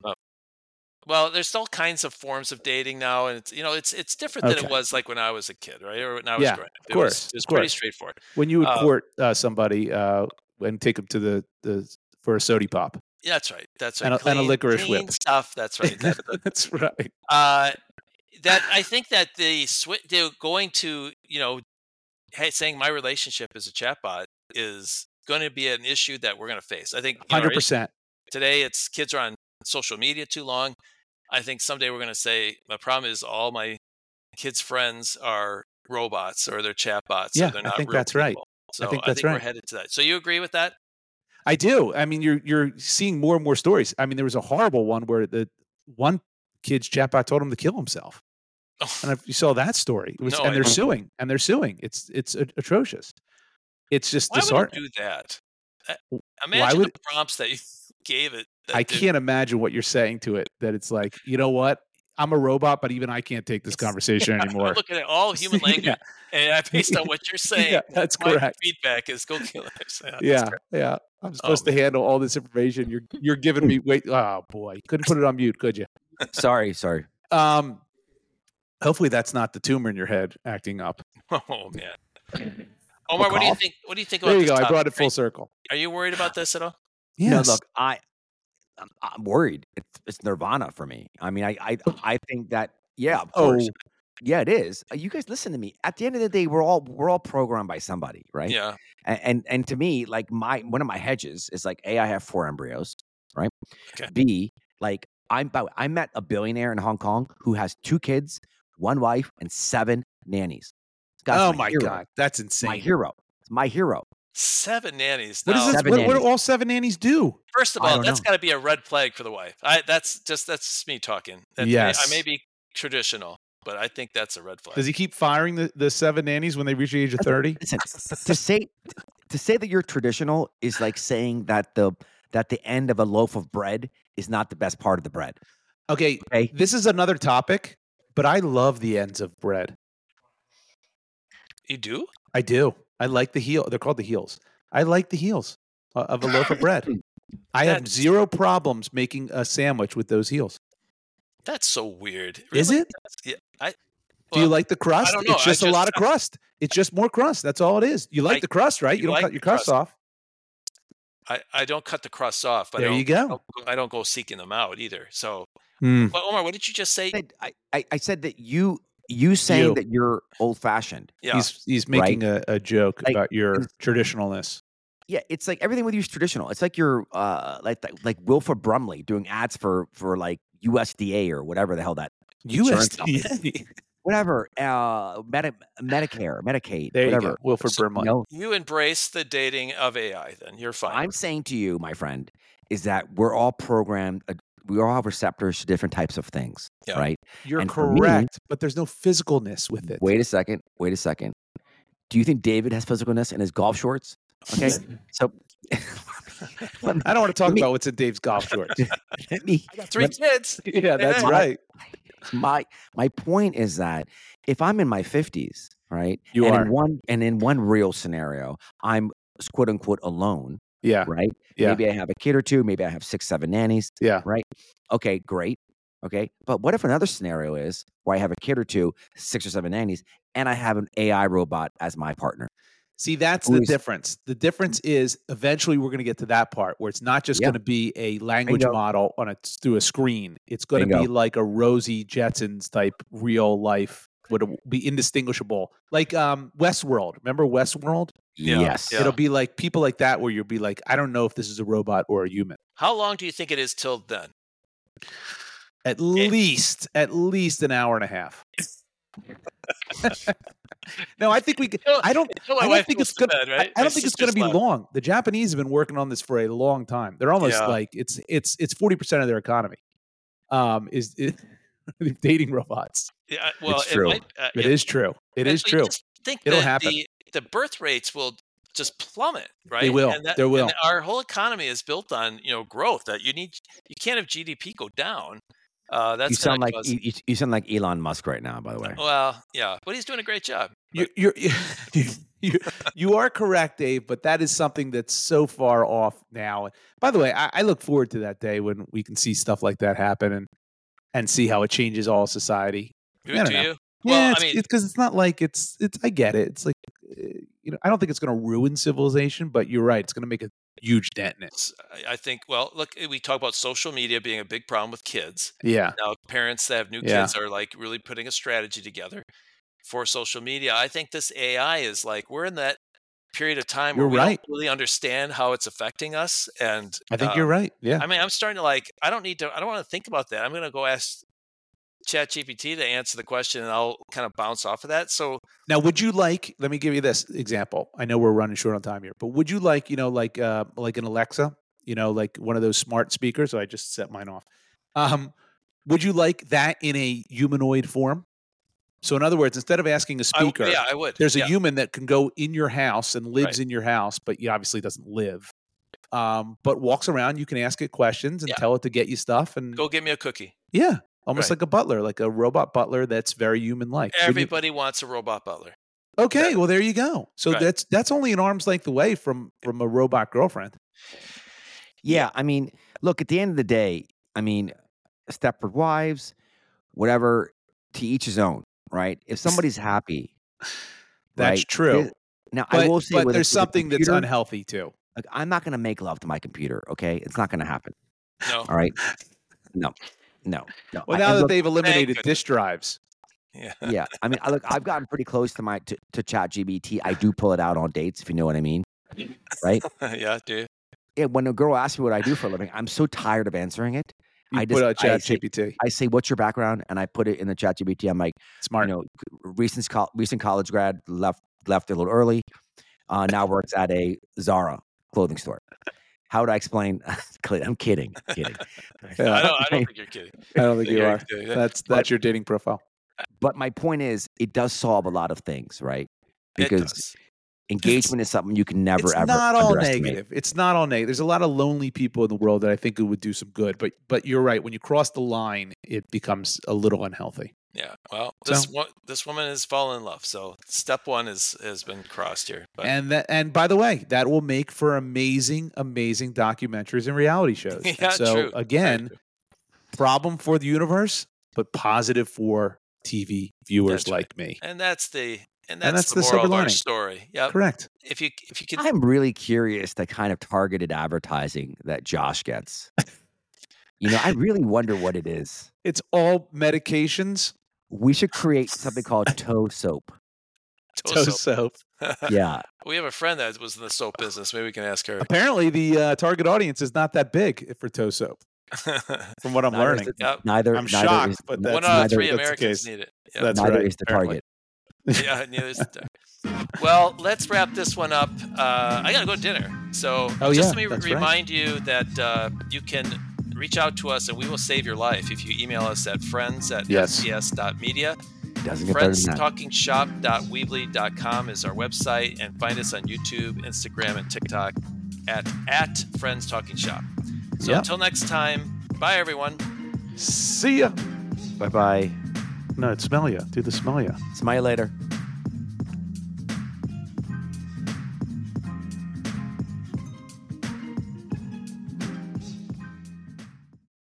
well, there's all kinds of forms of dating now, and it's you know it's it's different than it Okay. was like when I was a kid, right? Or when I was Yeah, growing up. of It was, course, it was of pretty course. straightforward. When you would Uh, court uh, somebody uh, and take them to the, the for a sody pop Yeah, that's right. That's right. and a, and a Clean- licorice clean whip. stuff. That's right. That- that- That's right. uh, that I think that the switch, they're going to, you know, hey, saying my relationship as a chatbot is going to be an issue that we're going to face. I think you know, our Hundred issue percent. today, it's kids are on social media too long. I think someday we're going to say my problem is all my kids' friends are robots or they're chatbots. Yeah, or they're I not think real that's right. people. So think I that's think we're right. headed to that. So you agree with that? I do. I mean, you're you're seeing more and more stories. I mean, there was a horrible one where the one kid's chatbot told him to kill himself. And if you saw that story, it was, No, and I they're didn't. suing, and they're suing. It's it's a- atrocious. It's just Why would it disheartening. do that? Uh, Why Imagine would the prompts that you gave it. that I did- can't imagine what you're saying to it. That it's like, you know what? I'm a robot, but even I can't take this conversation anymore. I'm looking at all human language, Yeah. and I- based on what you're saying, Yeah, that's my correct. feedback is go kill it. Yeah, that's Yeah, correct. yeah. I'm supposed to man. handle all this information. You're you're giving me wait. Oh boy, couldn't put it on mute, could you? Sorry, sorry. Um, hopefully that's not the tumor in your head acting up. Oh man. Omar, what do you cough? think? What do you think about There you this go. I topic? brought it Are full you- circle. Are you worried about this at all? Yes. No, look, I, I'm, I'm worried. It's, it's nirvana for me. I mean, I, I, I think that, yeah, of course. Oh, Yeah, it is. Uh, You guys listen to me. At the end of the day, we're all we're all programmed by somebody, right? Yeah. And and, and to me, like my one of my hedges is like A, I have four embryos, right? Okay. B, like I'm about, I met a billionaire in Hong Kong who has two kids, one wife, and seven nannies. This guy's oh my hero. God, that's My insane. hero. It's my hero. Seven nannies. What Now, is this? Seven What, what do nannies. all seven nannies do? First of I all, don't that's know. got to be a red flag for the wife. I that's just that's just me talking. That may- Yes. I may be traditional, but I think that's a red flag. Does he keep firing the, the seven nannies when they reach the age of thirty? Listen, to say to say that you're traditional is like saying that the that the end of a loaf of bread is not the best part of the bread. Okay, Okay. this is another topic, but I love the ends of bread. You do? I do. I like the heel. They're called the heels. I like the heels uh, of a loaf of bread. I have That's- zero problems making a sandwich with those heels. That's so weird. Is Really? it? Yeah. I. Do you well, like the crust? don't know. It's I just, a just- lot of crust. It's just more crust. That's all it is. You like I- the crust, right? You, you don't like cut your the crust, crust. off. I, I don't cut the crusts off, but There I don't, you go. I don't, I don't go seeking them out either. So, Hmm. but Omar, what did you just say? said- I, I, I said that you you saying You. that you're old fashioned. Yeah. He's he's making a, a joke Like, about your it's- traditionalness. Yeah, it's like everything with you is traditional. It's like you're uh like like Wilford Brumley doing ads for for like U S D A or whatever the hell that insurance company. U S D A. whatever uh Medi- Medicare, Medicaid, There you whatever. go. Wilford So, Brimley. No, You embrace the dating of A I, then you're fine. I'm saying to you, my friend, is that we're all programmed. Uh, we all have receptors to different types of things, Yeah. right? You're And for me- correct, but there's no physicalness with it. Wait a second. Wait a second. Do you think David has physicalness in his golf shorts? Okay, so let me, I don't want to talk Let me- about what's in Dave's golf shorts. let me I got three let- kids. Yeah, that's Yeah. right. my my point is that if I'm in my fifties, right? You and are. in one and in one real scenario, I'm quote unquote alone, Yeah, right? yeah. Maybe I have a kid or two, maybe I have six, seven nannies. yeah. Right. Okay, great. Okay. But what if another scenario is where I have a kid or two, six or seven nannies, and I have an A I robot as my partner? See, that's Who the is- difference. The difference is eventually we're going to get to that part where it's not just Yeah. going to be a language Bingo. model on a through a screen. It's going to be Bingo. like a Rosie Jetsons type real life. Would be indistinguishable, like um, Westworld. Remember Westworld? Yeah, Yes. yeah. It'll be like people like that, where you'll be like, I don't know if this is a robot or a human. How long do you think it is till then? At least, at least an hour and a half. No, I think we. Could, I don't. Until my I don't wife think goes it's to gonna. bed, right? I My don't think it's going to sister's be left. long. The Japanese have been working on this for a long time. They're almost Yeah. like it's it's it's forty percent of their economy. Um, is, is dating robots. Yeah, well, It's it true. might, uh, It is true. It and is you true. just think It'll that happen. The, the birth rates will just plummet, right? will. And that, There will. And our whole economy is built on you know growth. That you need. You can't have G D P go down. Uh, that's you sound gonna like cause, you, you- you sound like Elon Musk right now. By the way, well, yeah, but he's doing a great job. You, you're, you, you, you are correct, Dave, but that is something that's so far off now. And by the way, I, I look forward to that day when we can see stuff like that happen and and see how it changes all society. Do, I don't do know. you? Yeah, Well, it's, I mean, because it's, it's not like it's it's. I get it. It's like uh, you know, I don't think it's going to ruin civilization, but you're right. It's going to make a huge dent in it. s- I I think. Well, look, we talk about social media being a big problem with kids. Yeah, Now, parents that have new Yeah. kids are like really putting a strategy together for social media. I think this A I is like we're in that period of time where You're we right. don't really understand how it's affecting us. And I think uh, you're right. Yeah, I mean, I'm starting to like. I don't need to. I don't want to think about that. I'm going to go ask ChatGPT to answer the question, and I'll kind of bounce off of that. So Now, would you like? Let me give you this example. I know we're running short on time here, but would you like, you know, like uh, like an Alexa, you know, like one of those smart speakers? So I just set mine off. Um, would you like that in a humanoid form? So, in other words, instead of asking a I, speaker, yeah, I would. there's a yeah. human that can go in your house and lives Right. in your house, but he obviously doesn't live. Um, but walks around. You can ask it questions and Yeah. tell it to get you stuff, and Go get me a cookie. yeah, almost Right. like a butler, like a robot butler that's very human-like. Wouldn't you- Everybody wants a robot butler. Okay, well there you go. So Right. that's that's only an arm's length away from from a robot girlfriend. yeah. I mean, look. At the end of the day, I mean, Stepford Wives, whatever. To each his own, right? If somebody's happy, That's right, true. there- Now, But, I will say, but with a- there's with a something that's computer, unhealthy too. Like, I'm not going to make love to my computer. Okay, it's not going to happen. No. All right. No, no, no. Well, I- now and that look, they've eliminated goodness. disk drives. Yeah. yeah. I mean, I look, I've gotten pretty close to my to, to ChatGPT. I do pull it out on dates, if you know what I mean, right? yeah, dude. Yeah, when a girl asks me what I do for a living, I'm so tired of answering it. You I put out just- I Chat say- G P T. I say, "What's your background?" and I put it in the ChatGPT. I'm like, Smart. you know, recent col- recent college grad, left left a little early. Uh, now works at a Zara clothing store. How would I explain? I'm kidding, kidding. Yeah. I don't. I don't think you're kidding. I don't think I you are. think you're- That's that's your dating profile. But my point is, it does solve a lot of things, right? It Because does. engagement is something you can never It's ever not all underestimate. negative. It's not all negative. There's a lot of lonely people in the world that I think it would do some good. But but you're right. When you cross the line, it becomes a little unhealthy. Yeah. Well, this So- one, this woman has fallen in love. So step one is has been crossed here. But And that and by the way, that will make for amazing, amazing documentaries and reality shows. And Yeah, so true. Very again, true. problem for the universe, but positive for T V viewers That's right. like me. and that's the and And that's, that's the the moral silver of our lining. story. Yep. Correct. If you if you could I'm really curious the kind of targeted advertising that Josh gets. You know, I really wonder what it is. It's all medications, We should create something called toe soap. toe toe soap. soap. Yeah. We have a friend that was in the soap business. Maybe we can ask her. Apparently, the uh, target audience is not that big for toe soap, from what I'm Neither is learning. the- Yep. Neither, I'm neither shocked, is, but One that's out of neither- three that's the Americans case. need it. Yep. That's neither right, is the apparently. target. yeah, neither is the Well, let's wrap this one up. Uh, I got to go to dinner. So Oh, just yeah, let me that's right. remind you that uh, you can reach out to us and we will save your life if you email us at friends at Yes. f c s dot media. Doesn't get better friends than that. talking shop dot weebly dot com is our website, and find us on YouTube, Instagram, and TikTok at, at Friends Talking Shop. So Yep. until next time, bye everyone. See ya. Bye bye. No, it's smell ya. Do the smell ya. Smile later.